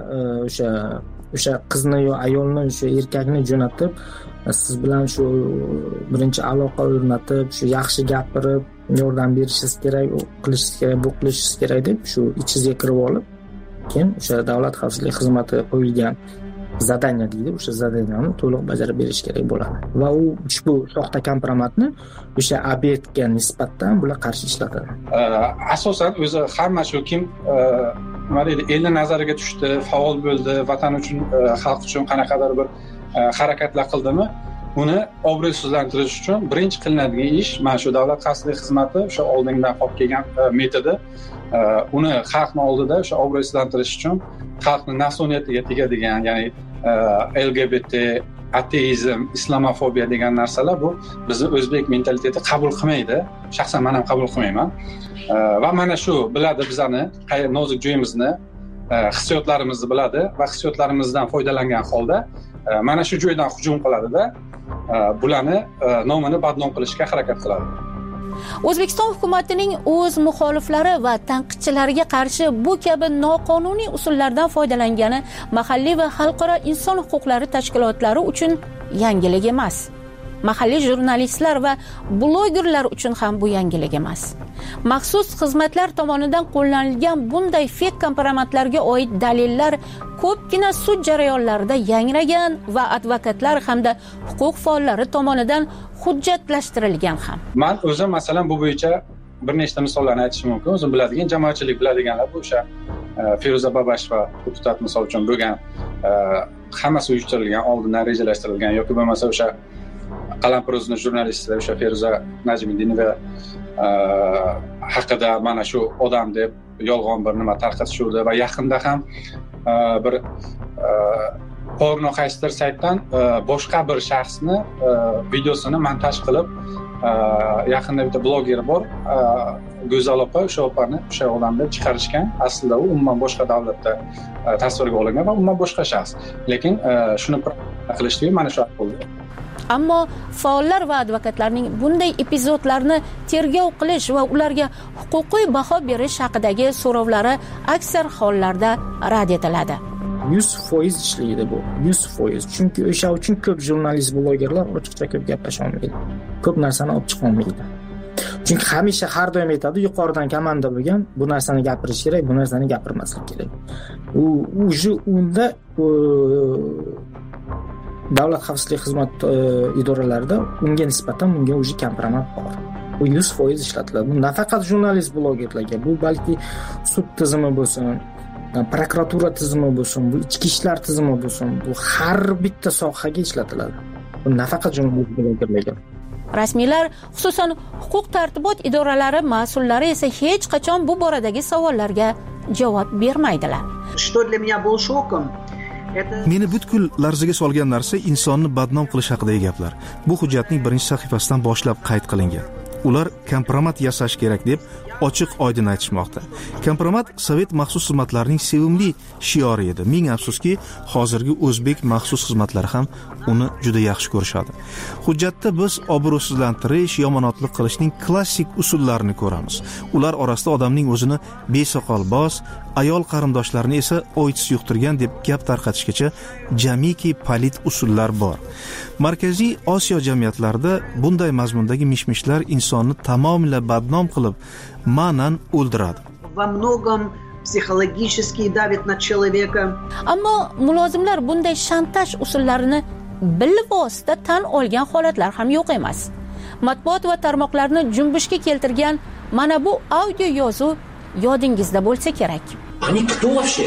o'sha qizni yo ayolni, o'sha erkakni jo'natib, siz bilan shu birinchi aloqa o'rnatib, shu yaxshi gapirib, yordam berishingiz kerak, u qilishingiz kerak, bu qilishingiz kerak deb shu ichingizga kirib olib, keyin o'sha davlat xavfsizlik xizmati qo'yilgan zadaniya deydi, o'sha zadaniyani to'liq bajarib berish kerak bo'ladi. Va u ushbu soxta kompromatni o'sha obyektga nisbatan bular qarshi ishlatadi. Asosan o'zi hamma shu kim nima deydi, elni nazariga tushdi, faol bo'ldi, vatan uchun, xalq uchun qanaqadir bir harakatlar qildimi, uni obro'sizlantirish uchun birinchi qilinadigan ish mana shu davlat xavfsizlik xizmati o'sha oldindan olib kelgan metodi, uni xalqning oldida o'sha obro'sizlantirish uchun xalqning nafsoniyatiga tegadigan, ya'ni LGBT, ateizm, islamofobiya degan narsalar bu bizni o'zbek mentaliteti qabul qilmaydi. Shaxsan men ham qabul qilmayman. Va mana shu biladi bizani nozik joyimizni, hissiyotlarimizni biladi va hissiyotlarimizdan foydalangan holda mana shu joydan hujum qiladida bularni nomini badnom qilishga harakat qiladi. O'zbekiston hukumatining o'z muxoliflari va tanqidchilariga qarshi bu kabi noqonuniy usullardan foydalangani mahalliy va xalqaro inson huquqlari tashkilotlari uchun yangilik emas. Mahalliy jurnalistlar va blogerlar uchun ham bu yangilik emas. Maxsus xizmatlar tomonidan qo'llanilgan bunday fake kompromatlarga oid dalillar ko'pgina sud jarayonlarida yangragan va advokatlar hamda huquq faollari tomonidan hujjatlashtirilgan ham. Men o'zim masalan bu bo'yicha bir nechta misollarni aytishim mumkin. O'zim biladigan, jamoatchilik biladiganlar bu o'sha Feruza Babasheva deputat misol uchun bo'lgan, hammasi uyushtirilgan, oldindan rejalashtirilgan yoki bo'lmasa o'sha Qalampir o'zining jurnalisti o'sha Feruza Najmiddinova haqida mana shu odam deb yolg'on bir nima tarqatishuvdi va yaqinda ham bir porno qaysidir saytdan boshqa bir shaxsni videosini montaj qilib, yaqinda bitta bloger bor, Go'zal opa, o'sha opani o'sha odamni chiqarishgan. Aslida u umuman boshqa davlatda tasvirga olingan va umuman boshqa shaxs. Lekin shuni qilishdi, mana shu bo'ldi. Ammo faollar va advokatlarning bunday epizodlarni tergov qilish va ularga huquqiy baho berish haqidagi so'rovlari aksar hollarda rad etiladi. 100% ishlaydi bu. 100%. Chunki o'sha uchun ko'p jurnalist, blogerlar ochiqcha ko'p gaplasha olmaydi. Ko'p narsani olib chiqa olmaydi. Chunki hamisha har doim aytadi, yuqoridan komanda bo'lgan, bu narsani gapirish kerak, bu narsani gapirmaslik kerak. Unda davlat xavfsizlik xizmat idoralarida unga nisbatan bunga o'zi kompromat bor. Bu 100% ishlatiladi. Bu nafaqat jurnalist, blogerlarga, bu balki sud tizimi bo'lsin, prokuratura tizimi bo'lsin, bu ichki ishlar tizimi bo'lsin, bu har bitta sohaga ishlatiladi. Bu nafaqat jurnalist, blogerlarga. Rasmiylar, xususan huquq tartibot idoralari mas'ullari esa hech qachon bu boradagi savollarga javob bermaydilar. Что для меня был шоком? Meni butkul larzaga solgan narsa insonni badnom qilish haqidagi gaplar. Bu hujjatning birinchi sahifasidan boshlab qayd qilingan. Ular kompromat yasash kerak deb ochiq oydin aytishmoqda. Kompromat Sovet maxsus xizmatlarining sevimli shiori edi. Ming afsuski, hozirgi o'zbek maxsus xizmatlari ham uni juda yaxshi ko'rishadi. Hujjatda biz obro'sizlantirish, yomonotlik qilishning klassik usullarini ko'ramiz. Ular orasida odamning o'zini besoqolboz, ayol qarindoshlarini esa o'ytis yuqtirgan deb gap tarqatishgacha jamiki palit usullar bor. Markaziy Osiyo jamiyatlarida bunday mazmundagi mishmishlar insonni tamomila badnom qilib, ma'nan o'ldiradi. Во многом психологически давит на человека. Ammo mulozimlar bunday shantaj usullarini bilvosita tan olgan holatlar ham yo'q emas. Matbuot va tarmoqlarni junbushga keltirgan mana bu audio yozuv yodingizda bo'lsa kerak. Они кто вообще?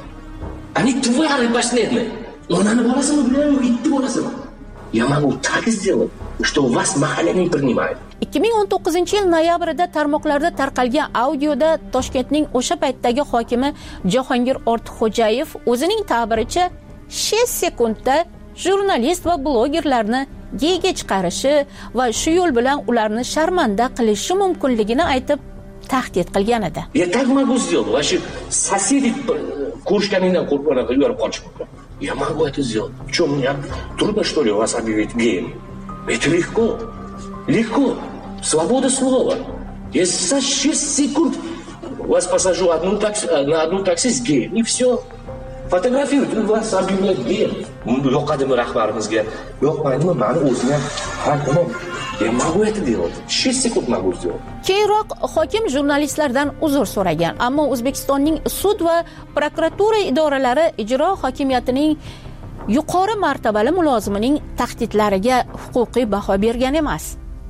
Они твари последние. Onani bolasini bilan yetti bolasini. Я могу так сделать, что вас mahalle не принимает. 2019-yil noyabrida tarmoqlarda tarqalgan audioda Toshkentning o'sha paytdagi hokimi Jahongir Ortiqxo'jayev o'zining ta'biricha 6 sekundda jurnalist va blogerlarni geyga chiqarishi va shu yo'l bilan ularni sharmanda qilishi mumkinligini aytib tahdid qilgan edi. Я так могу сделать. Ваши соседи куршканиdan qo'rqib yuborib qochib qo'ygan. Я могу это сделать. В чем мне трудно, что ли, вас объявить геем? Это легко. Легко. Свобода слова. Я за 6 секунд вас посажу на одну такси с геем. И все. Фотографируют, вас объявляют геем. Yo'qadimi rahbarimizga? Yo'qmaydimi? Mani o'zim ham tamom. Я могу это делать. 6 sekund могу сделать. Keyinroq hokim jurnalistlardan uzr so'ragan, ammo O'zbekistonning sud va prokuratura idoralari ijro hokimiyatining yuqori martabali mulozimining tahdidlariga huquqiy baho bergan emas.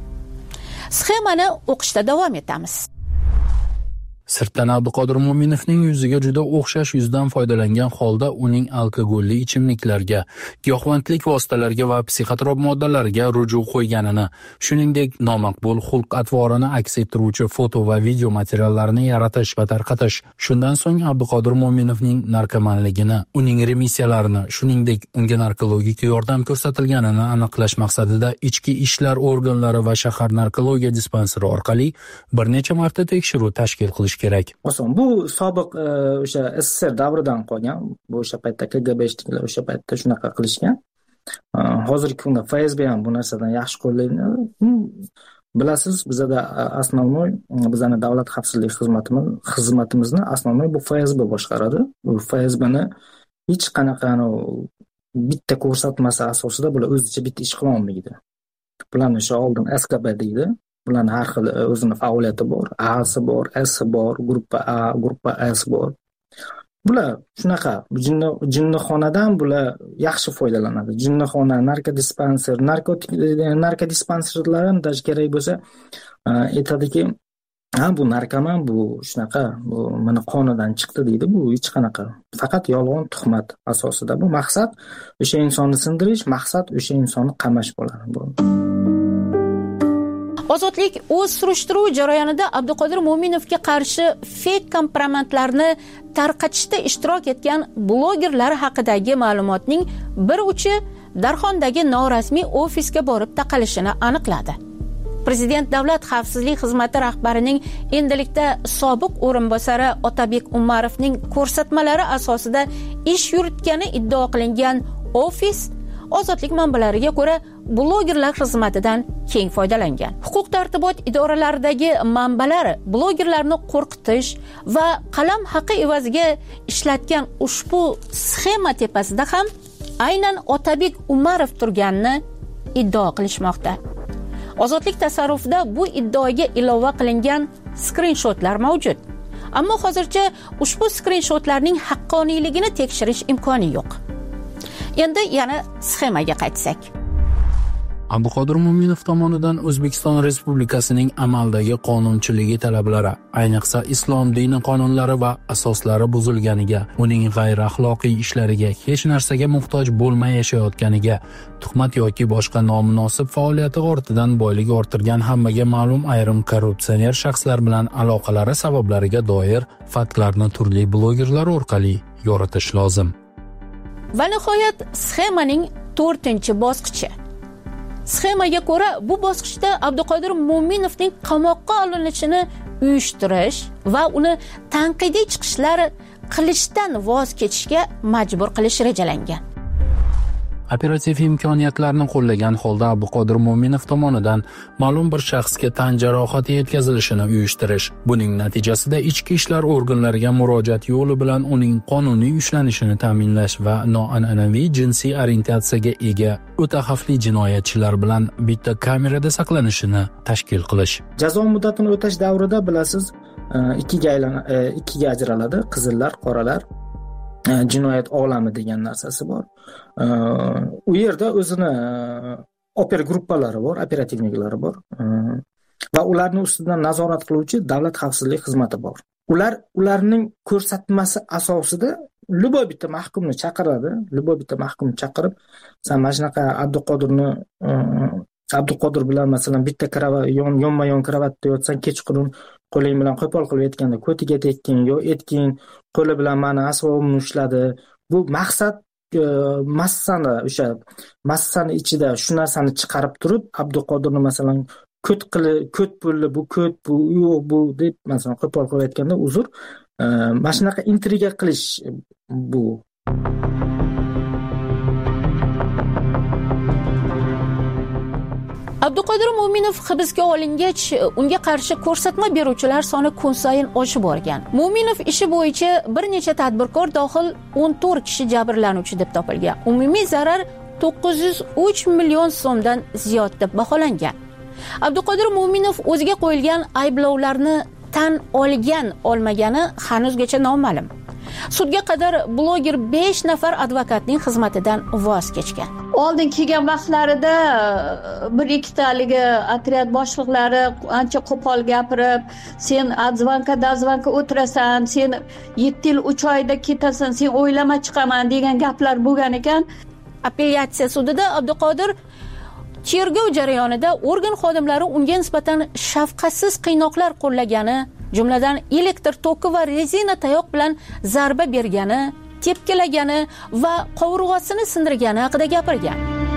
Sxemani o'qishda davom etamiz. Sirtdan Abduqodir Mo'minovning yuziga juda o'xshash yuzdan foydalangan holda uning alkogolli ichimliklarga, giyohvandlik vositalariga va psixotrop moddalarga ruju qo'yganini, shuningdek nomaqbul xulq-atvorini aks ettiruvchi foto va video materiallarini yaratish va tarqatish. Shundan so'ng Abduqodir Mo'minovning narkomanligini, uning remissiyalarini, shuningdek unga narkologik yordam ko'rsatilganini aniqlash maqsadida ichki ishlar organlari va shahar narkologiya dispanseri orqali bir necha marta tekshiruv tashkil qilish kerak. Oson, bu sobiq o'sha SSR davridan qolgan, bu o'sha paytda KGBshniklar o'sha paytda shunaqa qilishgan. Hozirgi kunda FSB ham bu narsadan yaxshi qo'llaydi. Bilasiz, bizda asnovoy, bizning davlat xavfsizlik xizmatimizni asnovoy bu FSB boshqaradi. Bu FSBni hech qanaqa bitta ko'rsatmasi asosida bular o'zicha bitta ish qila olmaydi. Bularni o'sha oldin SKB deydi. Bularning har xil o'zining faoliyati bor. A'si bor, S'si bor, gruppa A, gruppa S bor. Bular shunaqa jinnixonadan bular yaxshi foydalanadi. Jinnixona, narkodispanser, narkodispanserlar ham kerak bo'lsa aytadiki, bu narkoman, bu shunaqa, bu mana qonidan chiqdi deydi. Bu hech qanaqa. Faqat yolg'on tuhmat asosida. Bu maqsad o'sha insonni sindirish, maqsad o'sha insonni qamash bo'ladi. Bu Ozodlik o'z surishtiruv jarayonida Abduqodir Mo'minovga qarshi fake kompromatlarni tarqatishda ishtirok etgan blogerlar haqidagi ma'lumotning bir uchi Darxondagi norasmiy ofisga borib taqalishini aniqladi. Prezident Davlat xavfsizlik xizmati rahbarining endilikda sobiq o'rinbosari Otabek Umarovning ko'rsatmalari asosida ish yuritgani iddao qilingan ofis Ozodlik manbalariga ko'ra blogerlar xizmatidan keng foydalangan. Huquq tartibot idoralaridagi manbalar blogerlarni qo'rqitish va qalam haqi evaziga ishlatgan ushbu sxema tepasida ham aynan Otabek Umarov turganini iddao qilishmoqda. Ozodlik tasarrufida bu iddaoga ilova qilingan skrinshotlar mavjud. Ammo hozircha ushbu skrinshotlarning haqqoniyligini tekshirish imkoni yo'q. Endi yana sxemaga qaytsak. Abduqodir Mo'minov tomonidan O'zbekiston Respublikasining amaldagi qonunchiligi talablari, ayniqsa islom dini qonunlari va asoslari buzilganiga, uning g'ayriaxloqiy ishlariga, hech narsaga muhtoj bo'lmay yashayotganiga, tuhmat yoki boshqa nomunosib faoliyati ortidan boylik orttirgan hammaga ma'lum ayrim korrupsioner shaxslar bilan aloqalari sabablariga doir faktlarni turli blogerlar orqali yoritish lozim. Va nihoyat sxemaning 4-bosqichi. Sxemaga ko'ra, bu bosqichda Abduqodir Mo'minovning qamoqqa olinishini uyushtirish va uni tanqidiy chiqishlar qilishdan voz kechishga majbur qilish rejalangan. Operativ imkoniyatlarni qo'llagan holda Abduqodir Mo'minov tomonidan ma'lum bir shaxsga tan jarohati yetkazilishini uyushtirish, buning natijasida ichki ishlar organlariga murojaat yo'li bilan uning qonuniy ushlanishini ta'minlash va noan'anaviy jinsiy orientatsiyaga ega o'ta xavfli jinoyatchilar bilan bitta kamerada saqlanishini tashkil qilish. Jazo muddatini o'tash davrida bilasiz, ikkiga ajraladi, qizillar, qoralar. Jinoyat olami degan narsasi bor. U yerda o'zini gruppalari bor, operativniklari bor va ularni ustidan nazorat qiluvchi davlat xavfsizlik xizmati bor. Ularning ko'rsatmasi asosida luboy bitta mahkumni chaqiradi, chaqirib, sen mana shunaqa Abduqodir bilan masalan bitta yonma-yon kravatda yotsang, kechqurun qo'ling bilan qo'pol qilib aytganda ko'tiga tekkin yo etkin, qo'li bilan meni asbobimni ushladi. Bu maqsad massani ichida shu narsani chiqarib turib, Abduqodirni masalan ko't pulli, bu yo'q bu deb masalan qo'pol qilib aytganda uzr, mana shunaqa intriga qilish bu. Abduqodir Mo'minov hibsga olingach, unga qarshi ko'rsatma beruvchilar soni kun sayin oshib borgan. Mo'minov ishi bo'yicha bir necha tadbirkor dohil 14 kishi jabrlanuvchi deb topilgan. Umumiy zarar 903 million so'mdan ziyod deb baholangan. Abduqodir Mo'minov o'ziga qo'yilgan ayblovlarni tan olmagani hanuzgacha noma'lum. Sudga qadar bloger 5 nafar advokatning xizmatidan voz kechgan. Oldin kelgan vaqtlarida bir ikkitaligi otryad boshliqlari ancha qo'pol gapirib, sen dazvanka o'tirasan, sen 7 yil 3 oyda ketasan, sen o'ylama chiqaman degan gaplar bo'lgan ekan. Apellyatsiya sudida Abduqodir tergov jarayonida organ xodimlari unga nisbatan shafqatsiz qiynoqlar qo'llagani, jumladan elektr toki va rezina tayoq bilan zarba bergani, tepkilagani va qovurg'asini sindirgani haqida gapirgan.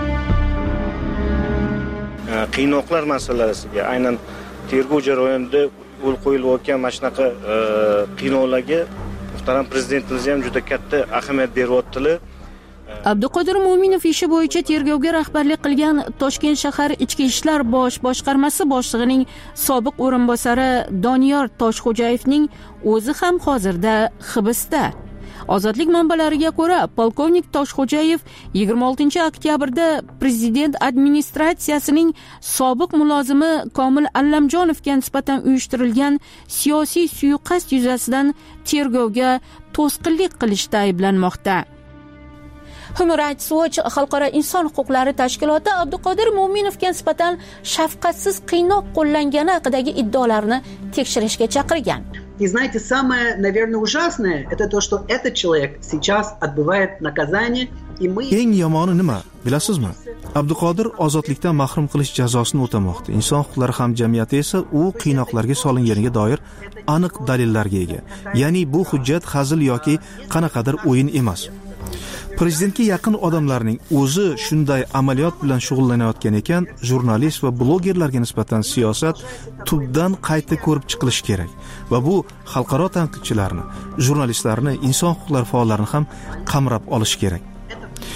Qiynoqlar masalasiga, aynan tergov jarayonida yo'l qo'yilayotgan mana shunaqa qiynoqlarga muhtaram prezidentimiz ham juda katta ahamiyat beryaptilar. Abduqodir Mo'minov ishi bo'yicha tergovga rahbarlik qilgan Toshkent shahar Ichki ishlar bosh boshqarmasi boshlig'ining sobiq o'rinbosari Doniyor Toshxo'jayevning o'zi ham hozirda hibsda. Ozodlik manbalariga ko'ra, polkovnik Toshxo'jayev 26 oktyabrda prezident administratsiyasining sobiq mulozimi Komil Allamjonovga nisbatan uyushtirilgan siyosiy suiqasd yuzasidan tergovga to'sqinlik qilishda ayblanmoqda. Human Rights Watch xalqaro inson huquqlari tashkiloti Abduqodir Mo'minovga nisbatan shafqatsiz qiynoq qo'llangani haqidagi iddaolarni tekshirishga chaqirgan. И знаете, самое, наверное, ужасное это то, что этот человек сейчас отбывает наказание, и мы Eng yomoni nima, bilasizmi? Abduqodir ozodlikdan mahrum qilish jazosini o'tamoqda. Inson huquqlari hamjamiyati esa u qiynoqlarga solinganiga doir aniq dalillarga ega. Ya'ni bu hujjat hazil yoki qanaqadir o'yin emas. Prezidentga yaqin odamlarning o'zi shunday amaliyot bilan shug'ullanayotgan ekan, jurnalist va blogerlarga nisbatan siyosat tubdan qayta ko'rib chiqilishi kerak va bu xalqaro tanqidchilarni, jurnalistlarni, inson huquqlari faollarini ham qamrab olish kerak.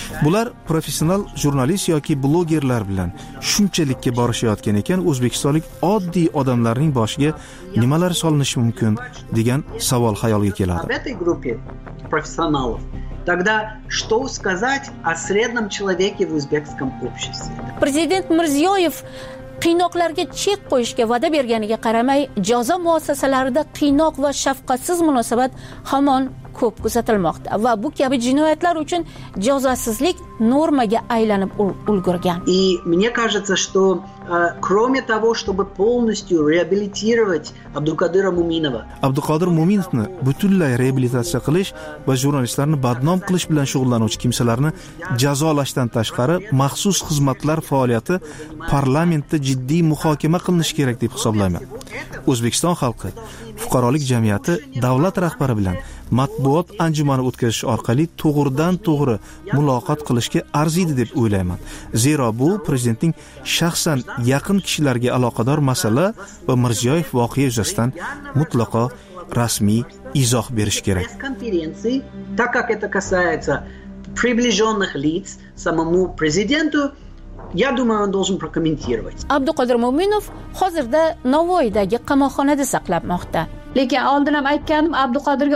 Bular professional jurnalist yoki blogerlar bilan shunchalikka borishayotgan ekan, o'zbekistonlik oddiy odamlarning boshiga nimalar solinishi mumkin degan savol xayolga keladi. В этой группе профессионалов тогда что сказать о среднем человеке в узбекском обществе? Prezident Mirziyoyev qiynoqlarga chek qo'yishga va'da berganiga qaramay, jazo muassasalarida qiynoq va shafqatsiz munosabat hamon ko'p kuzatilmoqda va bu kabi jinoyatlar uchun jazosizlik normaga aylanib ulgurgan. И мне кажется, что кроме того, чтобы полностью реабилитировать Абдукадира Муминова, Abduqodir Muminovni butunlay reabilitatsiya qilish va jurnalistlarni badnom qilish bilan shug'ullanuvchi kimsalarni jazolashdan tashqari maxsus xizmatlar faoliyati parlamentda jiddiy muhokama qilinishi kerak deb hisoblayman. O'zbekiston xalqi, fuqarolik jamiyati davlat rahbari bilan matbuot anjumani o'tkazish orqali to'g'ridan to'g'ri muloqot qilishga arziydi deb o'ylayman. Zero bu prezidentning shaxsan yaqin kishilarga aloqador masala va Mirziyoyev voqea yuzasidan mutlaqo rasmiy izoh berish kerak. Конференции, так как это касается приближенных лиц самому президенту, я думаю, он должен прокомментировать. Abduqodir Mo'minov hozirda Navoiydagi qamoqxonada saqlanmoqda. Lekin oldin ham aytganim, Abduqodirga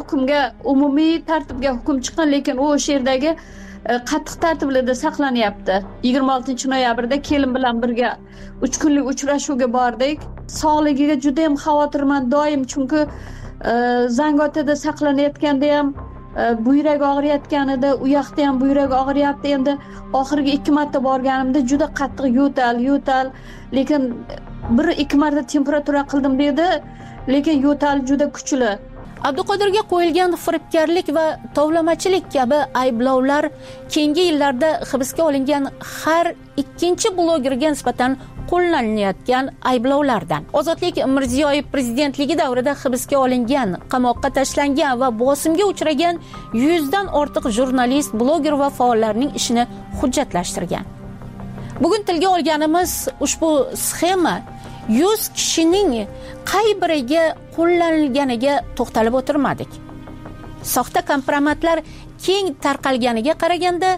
umumiy tartibga hukm chiqqan, lekin u o'sha yerdagi qattiq tartiblarda saqlanyapti. 26-noyabrda kelin bilan birga 3 kunlik uchrashuvga bordik. Sog'ligiga juda ham xavotirman doim, chunki Zangotada saqlanayotganda ham buyrak og'riyotgan edi, u yoqda ham buyrak og'riyapti. Endi oxirgi 2 marta borganimda juda qattiq yo'tal, lekin 1-2 marta temperatura qildim dedi, lekin yo'tal juda kuchli. Abduqodirga qo'yilgan firibgarlik va tovlamachilik kabi ayblovlar keyingi yillarda hibsga olingan har ikkinchi blogerga nisbatan qo'llanayotgan ayblovlardan. Ozodlik Mirziyoyev prezidentligi davrida hibsga olingan, qamoqqa tashlangan va bosimga uchragan 100 dan ortiq jurnalist, bloger va faollarning ishini hujjatlashtirgan. Bugun tilga olganimiz ushbu sxema 100 kishining qay biriga qo'llanilganiga to'xtalib o'tirmadik. Soxta kompromatlar keng tarqalganiga qaraganda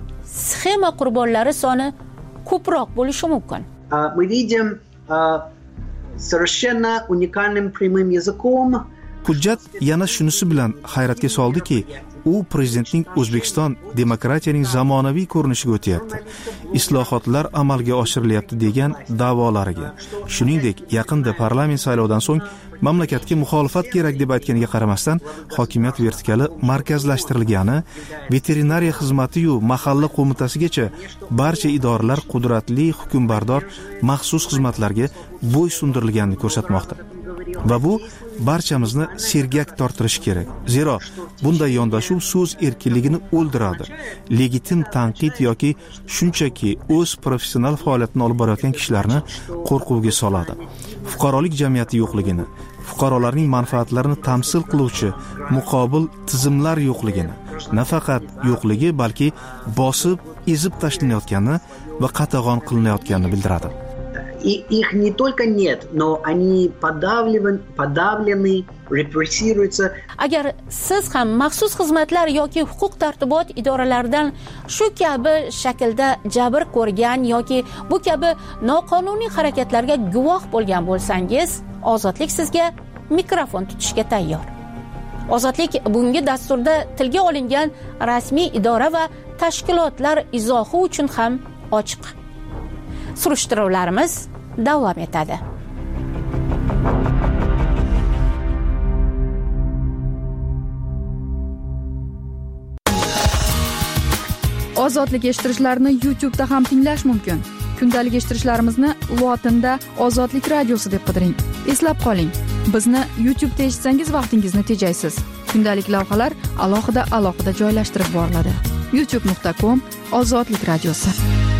sxema qurbonlari soni ko'proq bo'lishi mumkin. Мы видим совершенно уникальным прямым языком. Hujjat yana shunisi bilan hayratga soldiki, u prezidentning O'zbekiston demokratiyaning zamonaviy ko'rinishiga o'tyapti, islohotlar amalga oshirilyapti degan da'volariga, shuningdek yaqinda parlament saylovidan so'ng mamlakatga muxolifat kerak deb aytganiga qaramasdan hokimiyat vertikali markazlashtirilgani, veterinariya xizmati-yu mahalla qo'mitasigacha barcha idoralar qudratli hukmbardor maxsus xizmatlarga bo'ysundirilganini ko'rsatmoqda. Va bu barchamizni sergak torttirishi kerak. Zero bunday yondashuv so'z erkinligini o'ldiradi. Legitim tanqid yoki shunchaki o'z professional faoliyatini olib borayotgan kishilarni qo'rquvga soladi. Fuqarolik jamiyati yo'qligini, fuqarolarning manfaatlarini tamsil qiluvchi muqobil tizimlar yo'qligini, nafaqat yo'qligi, balki bosib, ezib tashlanayotgani va qatag'on qilinayotganini bildiradi. Их не только нет, но они подавлены, репрессируются. Agar siz ham maxsus xizmatlar yoki huquq tartibot idoralaridan shu kabi shaklda jabr ko'rgan yoki bu kabi noqonuniy harakatlarga guvoh bo'lgan bo'lsangiz, Ozodlik sizga mikrofon tutishga tayyor. Ozodlik bunga dasturda tilga olingan rasmiy idora va tashkilotlar izohi uchun ham ochiq. Surishtiruvlarimiz davom etadi. Ozodlik eshittirishlarni YouTube'da ham tinglash mumkin. Kundalik eshittirishlarimizni lotinda Ozodlik radiosi deb qidiring. Eslab qoling, bizni YouTube'da eshitsangiz vaqtingizni tejaysiz. Kundalik lavhalar alohida joylashtirib boriladi. youtube.com/ozodlik radiosi.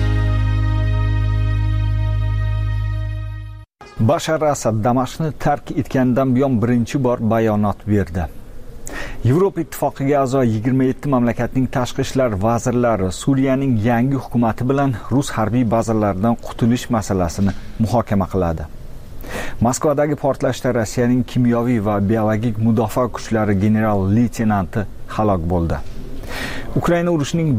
Bashar Asad Damashqni tark etgandan buyon birinchi bor bayonot berdi. Yevropa ittifoqiga a'zo 27 mamlakatning tashqi ishlar vazirlari Suriyaning yangi hukumati bilan rus harbiy bazalaridan qutulish masalasini muhokama qiladi. Moskvadagi portlashda Rossiyaning kimyoviy va biologik mudofaa kuchlari general-leytenanti halok bo'ldi. Ukraina urushining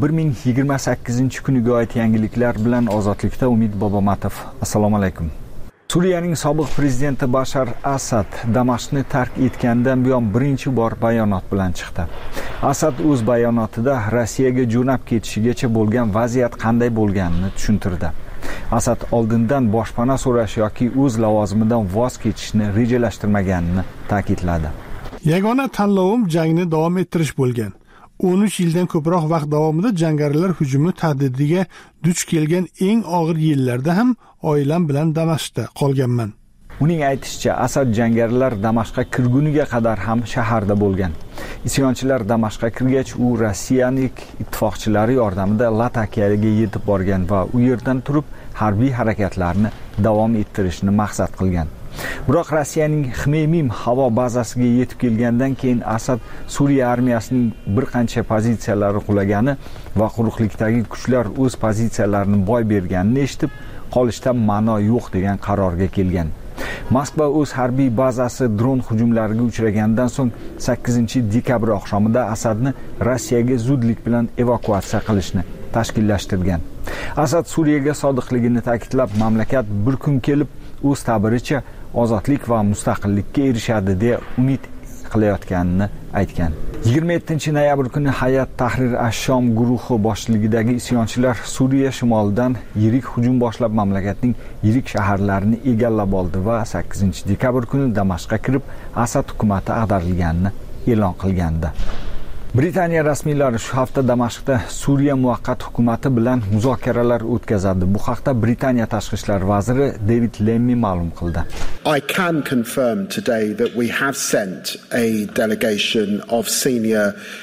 1028-kuniga oid yangiliklar bilan Ozodlikda Umid Bobomatov. Assalomu alaykum. Suriyaning sobiq prezidenti Bashar Asad Damashqni tark etgandan buyon birinchi bor bayonot bilan chiqdi. Asad o'z bayonotida Rossiyaga jo'nab ketishigacha bo'lgan vaziyat qanday bo'lganini tushuntirdi. Asad oldindan boshpana so'rash yoki o'z lavozimidan voz kechishni rejalashtirmaganini ta'kidladi. Yagona tanlovim jangni davom ettirish bo'lgan. 13 yildan ko'proq vaqt davomida jangarilar hujumi tahdidiga duch kelgan eng og'ir yillarda ham oilam bilan Damashqda qolganman. Uning aytishicha, Asad jangarilar Damashqqa kirguniga qadar ham shaharda bo'lgan. Isyonchilar Damashqqa kirgach, u Rossiyaning ittifoqchilari yordamida Latakiyaga yetib borgan va u yerdan turib harbiy harakatlarni davom ettirishni maqsad qilgan. Biroq Rossiyaning Xmeymim havo bazasiga yetib kelgandan keyin Asad Suriya armiyasining bir qancha pozitsiyalari qulagani va quruqlikdagi kuchlar o'z pozitsiyalarini boy berganini eshitib, qolishdan ma'no yo'q degan qarorga kelgan. Moskva o'z harbiy bazasi dron hujumlariga uchragandan so'ng 8-dekabr oqshomida Asadni Rossiyaga zudlik bilan evakuatsiya qilishni tashkillashtirgan. Asad Suriyaga sodiqligini ta'kidlab, mamlakat bir kun kelib o'z ta'biricha ozodlik va mustaqillikka erishadi deya umid qilayotganini aytgan. 27-noyabr kuni Hayat Tahrir ash-Shom guruhi boshchiligidagi isyonchilar Suriya shimolidan yirik hujum boshlab mamlakatning yirik shaharlarini egallab oldi va 8-dekabr kuni Damashqqa kirib Asad hukumati ag'darilganini e'lon qilgandi. Britaniya rasmiylari shu hafta Damashqda Suriya muvaqqat hukumati bilan muzokaralar o'tkazadi. Bu haqda Britaniya tashqi ishlar vaziri David Lammy ma'lum qildi. I can confirm today that we have sent a delegation of senior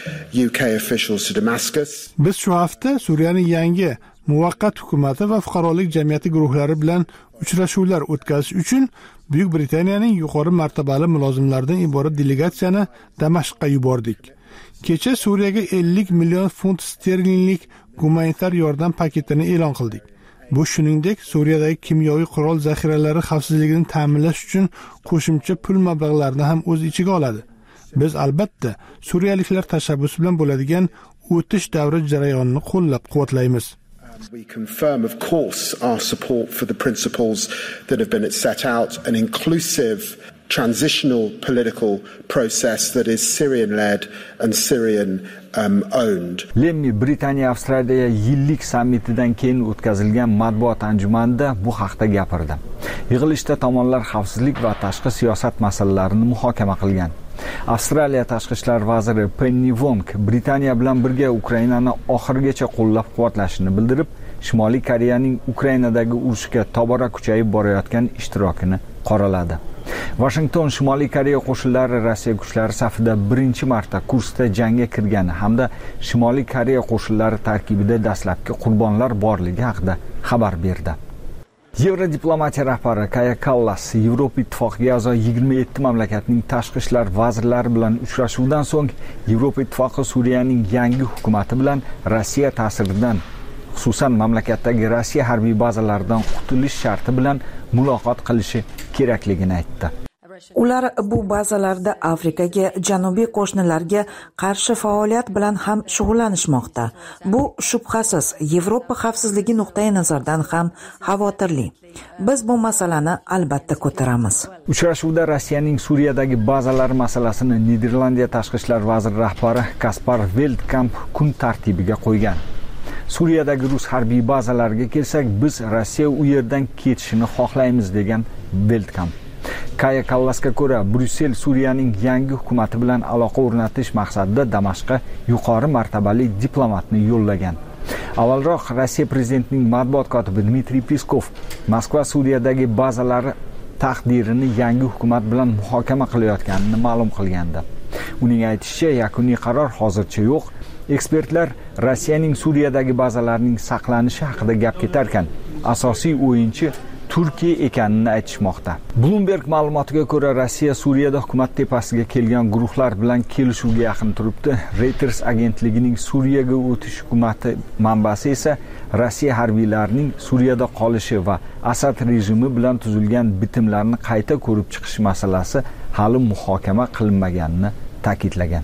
UK officials to Damascus. Biz shu hafta Suriyaning yangi muvaqqat hukumati va fuqarolik jamiyati guruhlari bilan uchrashuvlar o'tkazish uchun Buyuk Britaniyaning yuqori martabali mulozimlaridan iborat delegatsiyani Damashqqa yubordik. Kecha Suriyaga 50 million funt sterlinglik gumanitar yordam paketini e'lon qildik. Bu shuningdek Suriyadagi kimyoviy qurol zaxiralari xavfsizligini ta'minlash uchun qo'shimcha pul mablag'larini ham o'z ichiga oladi. Biz albatta suriyaliklar tashabbusi bilan bo'ladigan o'tish davri jarayonini qo'llab-quvvatlaymiz. We confirm, of course, our support for the principles that have been set out, an inclusive transitional political process that is Syrian-led and Syrian-owned. Lemmi Britaniya Avstraliya yillik sammitidan keyin o'tkazilgan matbuot anjumanida bu haqda gapirdi. Yig'ilishda tomonlar xavfsizlik va tashqi siyosat masalalarini muhokama qilgan. Avstraliya tashqi ishlar vaziri Penny Wong Britaniya bilan birga Ukrainani oxirigacha qo'llab-quvvatlashini bildirib, Shimoliy Koreyaning Ukrainadagi urushga tobora kuchayib borayotgan ishtirokini qoraladi. Washington Shimoliy Koreya qo'shinlari Rossiya kuchlari safida birinchi marta Kursda jangga kirgani hamda Shimoliy Koreya qo'shinlari tarkibida dastlabki qurbonlar borligi haqida xabar berdi. Yevrodiplomatiya rahbari Kaja Kallas Yevropa Ittifoqiga a'zo 27 mamlakatning tashqi ishlar vazirlari bilan uchrashuvdan so'ng Yevropa Ittifoqi Suriyaning yangi hukumati bilan Rossiya ta'siridan, xususan mamlakatdagi Rossiya harbiy bazalaridan qutulish sharti bilan muloqot qilishi kerakligini aytdi. Ular bu bazalarda Afrikaga, janubiy qo'shnilarga qarshi faoliyat bilan ham shug'ullanishmoqda. Bu shubhasiz Yevropa xavfsizligi nuqtai nazaridan ham xavotirli. Biz bu masalani albatta ko'taramiz. Uchrashuvda Rossiyaning Suriyadagi bazalari masalasini Niderlandiya tashqi ishlar vaziri rahbari Kaspar Veldkamp kun tartibiga qo'ygan. Suriyadagi rus harbiy bazalariga kelsak, biz Rossiya u yerdan ketishini xohlaymiz degan Veldkamp. Kaja Kallasga ko'ra, Bryussel Suriyaning yangi hukumati bilan aloqa o'rnatish maqsadida Damashqqa yuqori martabali diplomatni yo'llagan. Avvalroq Rossiya prezidentining matbuot kotibi Dmitriy Peskov Moskva Suriyadagi bazalari taqdirini yangi hukumat bilan muhokama qilayotganini ma'lum qilgandi. Uning aytishicha, yakuniy qaror hozircha yo'q. Ekspertlar Rossiyaning Suriyadagi bazalarning saqlanishi haqida gap ketarkan, asosiy o'yinchi Turkiya ekanini aytishmoqda. Bloomberg ma'lumotiga ko'ra, Rossiya Suriyada hukumat tepasiga kelgan guruhlar bilan kelishuvga yaqin turibdi. Reuters agentligining Suriyaga o'tish hukumati manbasi esa Rossiya harbiylarining Suriyada qolishi va Asad rejimi bilan tuzilgan bitimlarni qayta ko'rib chiqish masalasi hali muhokama qilinmaganini ta'kidlagan.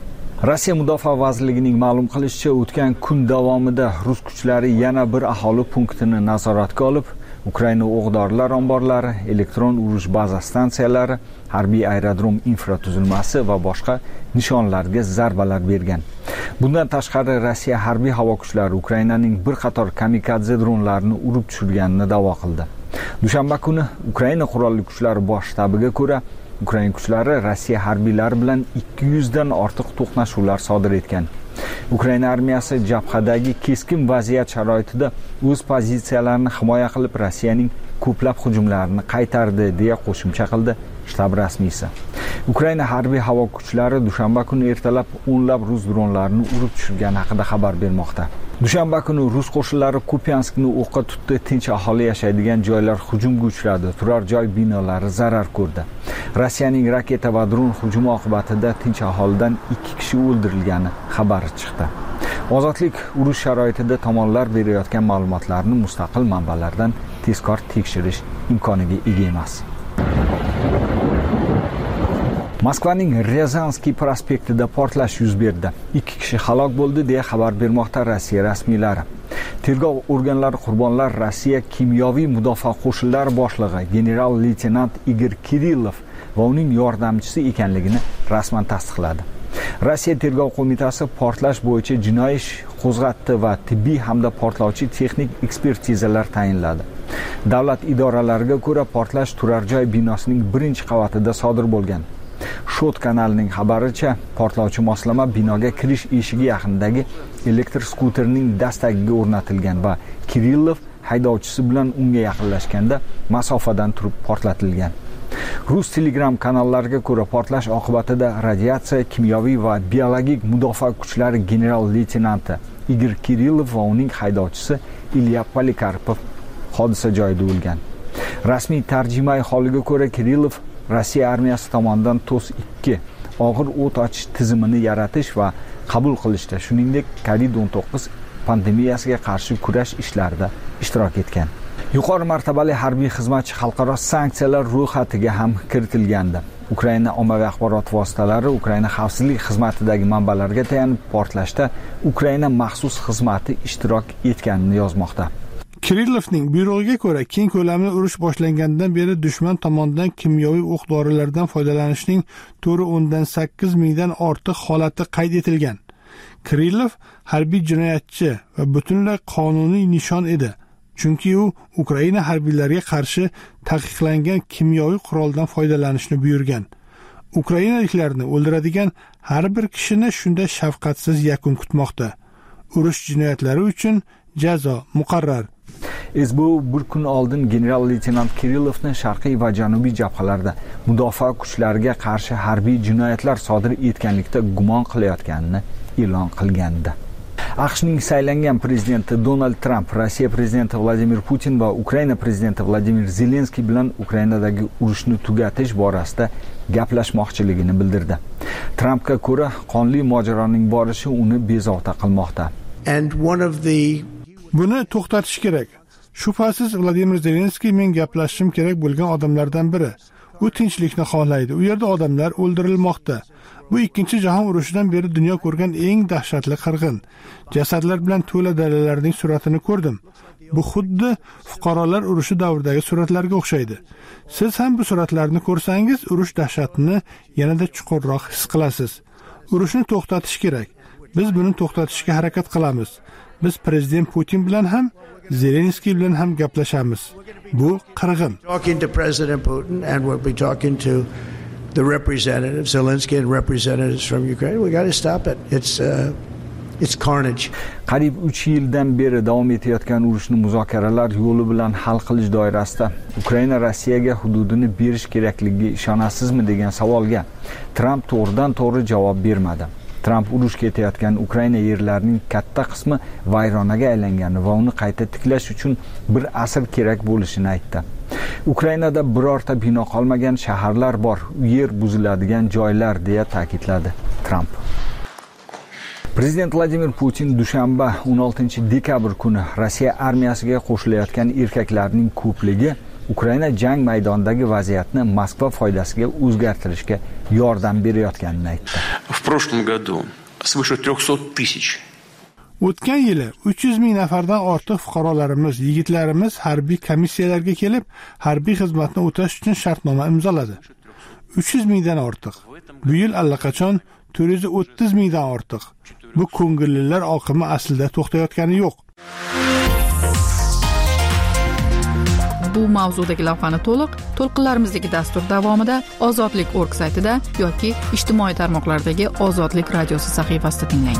Rossiya Mudofaa vazirligining ma'lum qilishicha, o'tgan kun davomida rus kuchlari yana bir aholi punktini nazoratga olib, Ukraina o'q-dorilar omborlari, elektron urush baza stansiyalari, harbiy aerodrom infratuzilmasi va boshqa nishonlarga zarbalar bergan. Bundan tashqari Rossiya harbiy havo kuchlari Ukrainaning bir qator kamikadze dronlarini urib tushirganini da'vo qildi. Dushanba kuni Ukraina qurolli kuchlari bosh shtabiga ko'ra, Ukraina kuchlari Rossiya harbiylari bilan 200 dan ortiq to'qnashuvlar sodir etgan. Ukraina armiyasi jabhadagi keskin vaziyat sharoitida o'z pozitsiyalarini himoya qilib, Rossiyaning ko'plab hujumlarini qaytardi, deya qo'shimcha qildi shtab rasmiysi. Ukraina harbiy havo kuchlari dushanba kuni ertalab o'nlab rus dronlarini urib tushirgani haqida xabar bermoqda. Dushanba kuni rus qo'shinlari Kupianskni o'qqa tutdi, tinch aholi yashaydigan joylar hujumga uchradi, turar joy binolari zarar ko'rdi. Rossiyaning raketa va dron hujumi oqibatida tinch aholidan 2 kishi o'ldirilgani xabari chiqdi. Ozodlik urush sharoitida tomonlar berayotgan ma'lumotlarni mustaqil manbalardan tezkor tekshirish imkoniga ega emas. Moskvaning Ryazanskiy prospektida portlash yuz berdi. 2 kishi halok bo'ldi deya xabar bermoqda Rossiya rasmiylari. Tergov organlari qurbonlar Rossiya kimyoviy mudofaa qo'shinlari boshlig'i general-leytenant Igor Kirillov va uning yordamchisi ekanligini rasman tasdiqladi. Rossiya tergov qo'mitasi portlash bo'yicha jinoiy ish qo'zg'atdi va tibbiy hamda portlovchi texnik ekspertizalar tayinladi. Davlat idoralariga ko'ra, portlash turar joy binosining 1-qavatida sodir bo'lgan. Shot kanalining xabaricha, portlovchi moslama binoga kirish eshigi yaqinidagi elektr skuterning dastagiga o'rnatilgan va Kirillov haydovchisi bilan unga yaqinlashganda masofadan turib portlatilgan. Rus Telegram kanallariga ko'ra, portlash oqibatida radiatsiya, kimyoviy va biologik mudofaa kuchlari general-leytenanti Igor Kirillov va uning haydovchisi Ilya Polikarpov hodisa joyida o'lgan. Rasmiy tarjimai holiga ko'ra, Kirillov Rossiya armiyasi tomonidan TOS-2 og'ir o't ochish tizimini yaratish va qabul qilishda, shuningdek COVID-19 pandemiyasiga qarshi kurash ishlarida ishtirok etgan. Yuqori martabali harbiy xizmatchi xalqaro sanksiyalar ro'yxatiga ham kiritilgandi. Ukraina ommaviy axborot vositalari Ukraina xavfsizlik xizmatidagi manbalarga tayanib, portlashda Ukraina maxsus xizmati ishtirok etganini yozmoqda. Kirillovning buyrug'iga ko'ra, keng ko'lamli urush boshlangandan beri dushman tomonidan kimyoviy o'q-dorilardan foydalanishning 4.8 mingdan ortiq holati qayd etilgan. Kirillov harbiy jinoyatchi va butunlay qonuniy nishon edi, chunki u Ukraina harbiylariga qarshi taqiqlangan kimyoviy quroldan foydalanishni buyurgan. Ukrainaliklarni o'ldiradigan har bir kishini shunday shafqatsiz yakun kutmoqda. Urush jinoyatlari uchun jazo muqarrar. SBU bir kun oldin general-leytenant Kirillovni sharqiy va janubiy jabhalarda mudofaa kuchlariga qarshi harbiy jinoyatlar sodir etganlikda gumon qilayotganini e'lon qilgandi. AQShning saylangan prezidenti Donald Trump Rossiya prezidenti Vladimir Putin va Ukraina prezidenti Vladimir Zelenskiy bilan Ukrainadagi urushni tugatish borasida gaplashmoqchiligini bildirdi. Trumpga ko'ra, qonli mojaroning borishi uni bezovta qilmoqda. Buni to'xtatish kerak. Shubhasiz Vladimir Zelenskiy men gaplashishim kerak bo'lgan odamlardan biri. U tinchlikni xohlaydi. U yerda odamlar o'ldirilmoqda. Bu ikkinchi jahon urushidan beri dunyo ko'rgan eng dahshatli qirg'in. Jasadlar bilan to'la dalalarning suratini ko'rdim. Bu xuddi fuqarolar urushi davridagi suratlarga o'xshaydi. Siz ham bu suratlarni ko'rsangiz, urush dahshatini yanada chuqurroq his qilasiz. Urushni to'xtatish kerak. Biz buni to'xtatishga harakat qilamiz. Biz prezident Putin bilan ham, Zelenskiy bilan ham gaplashamiz. Bu qirg'in. Talking to President Putin and we'll be talking to the representatives, Zelensky and representatives from Ukraine. We got to stop it. It's carnage. Qariyb 3 yildan beri davom etayotgan urushni muzokaralar yo'li bilan hal qilish doirasida Ukraina Rossiyaga hududini berish kerakligiga ishonasizmi degan savolga Trump to'g'ridan-to'g'ri javob bermadi. Trump urush ketayotgan Ukraina yerlarining katta qismi vayronaga aylangani va uni qayta tiklash uchun bir asr kerak bo'lishini aytdi. Ukrainada birorta bino qolmagan, shaharlar bor, yer buziladigan joylar deya ta'kidladi Trump. Prezident Vladimir Putin dushanba 16 dekabr kuni Rossiya armiyasiga qo'shilayotgan erkaklarning ko'pligi Ukraina jang maydonidagi vaziyatni Moskva foydasiga o'zgartirishga yordam berayotganini aytdi. В прошлом году свыше 300 тысяч. O'tgan yili 300 ming nafardan ortiq fuqarolarimiz, yigitlarimiz harbiy komissiyalarga kelib, harbiy xizmatni o'tash uchun shartnoma imzoladi. 300 mingdan ortiq. Bu yil allaqachon 430 mingdan ortiq. Bu ko'ngillilar oqimi aslida to'xtayotgani yo'q. Bu mavzudagi lavhani to'lqinlarimizdagi dastur davomida ozodlik.org saytida yoki ijtimoiy tarmoqlardagi Ozodlik radiosi sahifasida tinglang.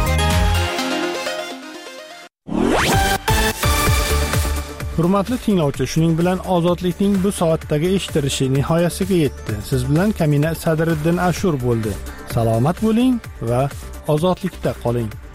Hurmatli tinglovchi, shuning bilan ozodlikning bu soatdagi eshitilishi nihoyasiga yetdi. Siz bilan Kamina Sadriddin Ashur bo'ldi. Salomat bo'ling va ozodlikda qoling.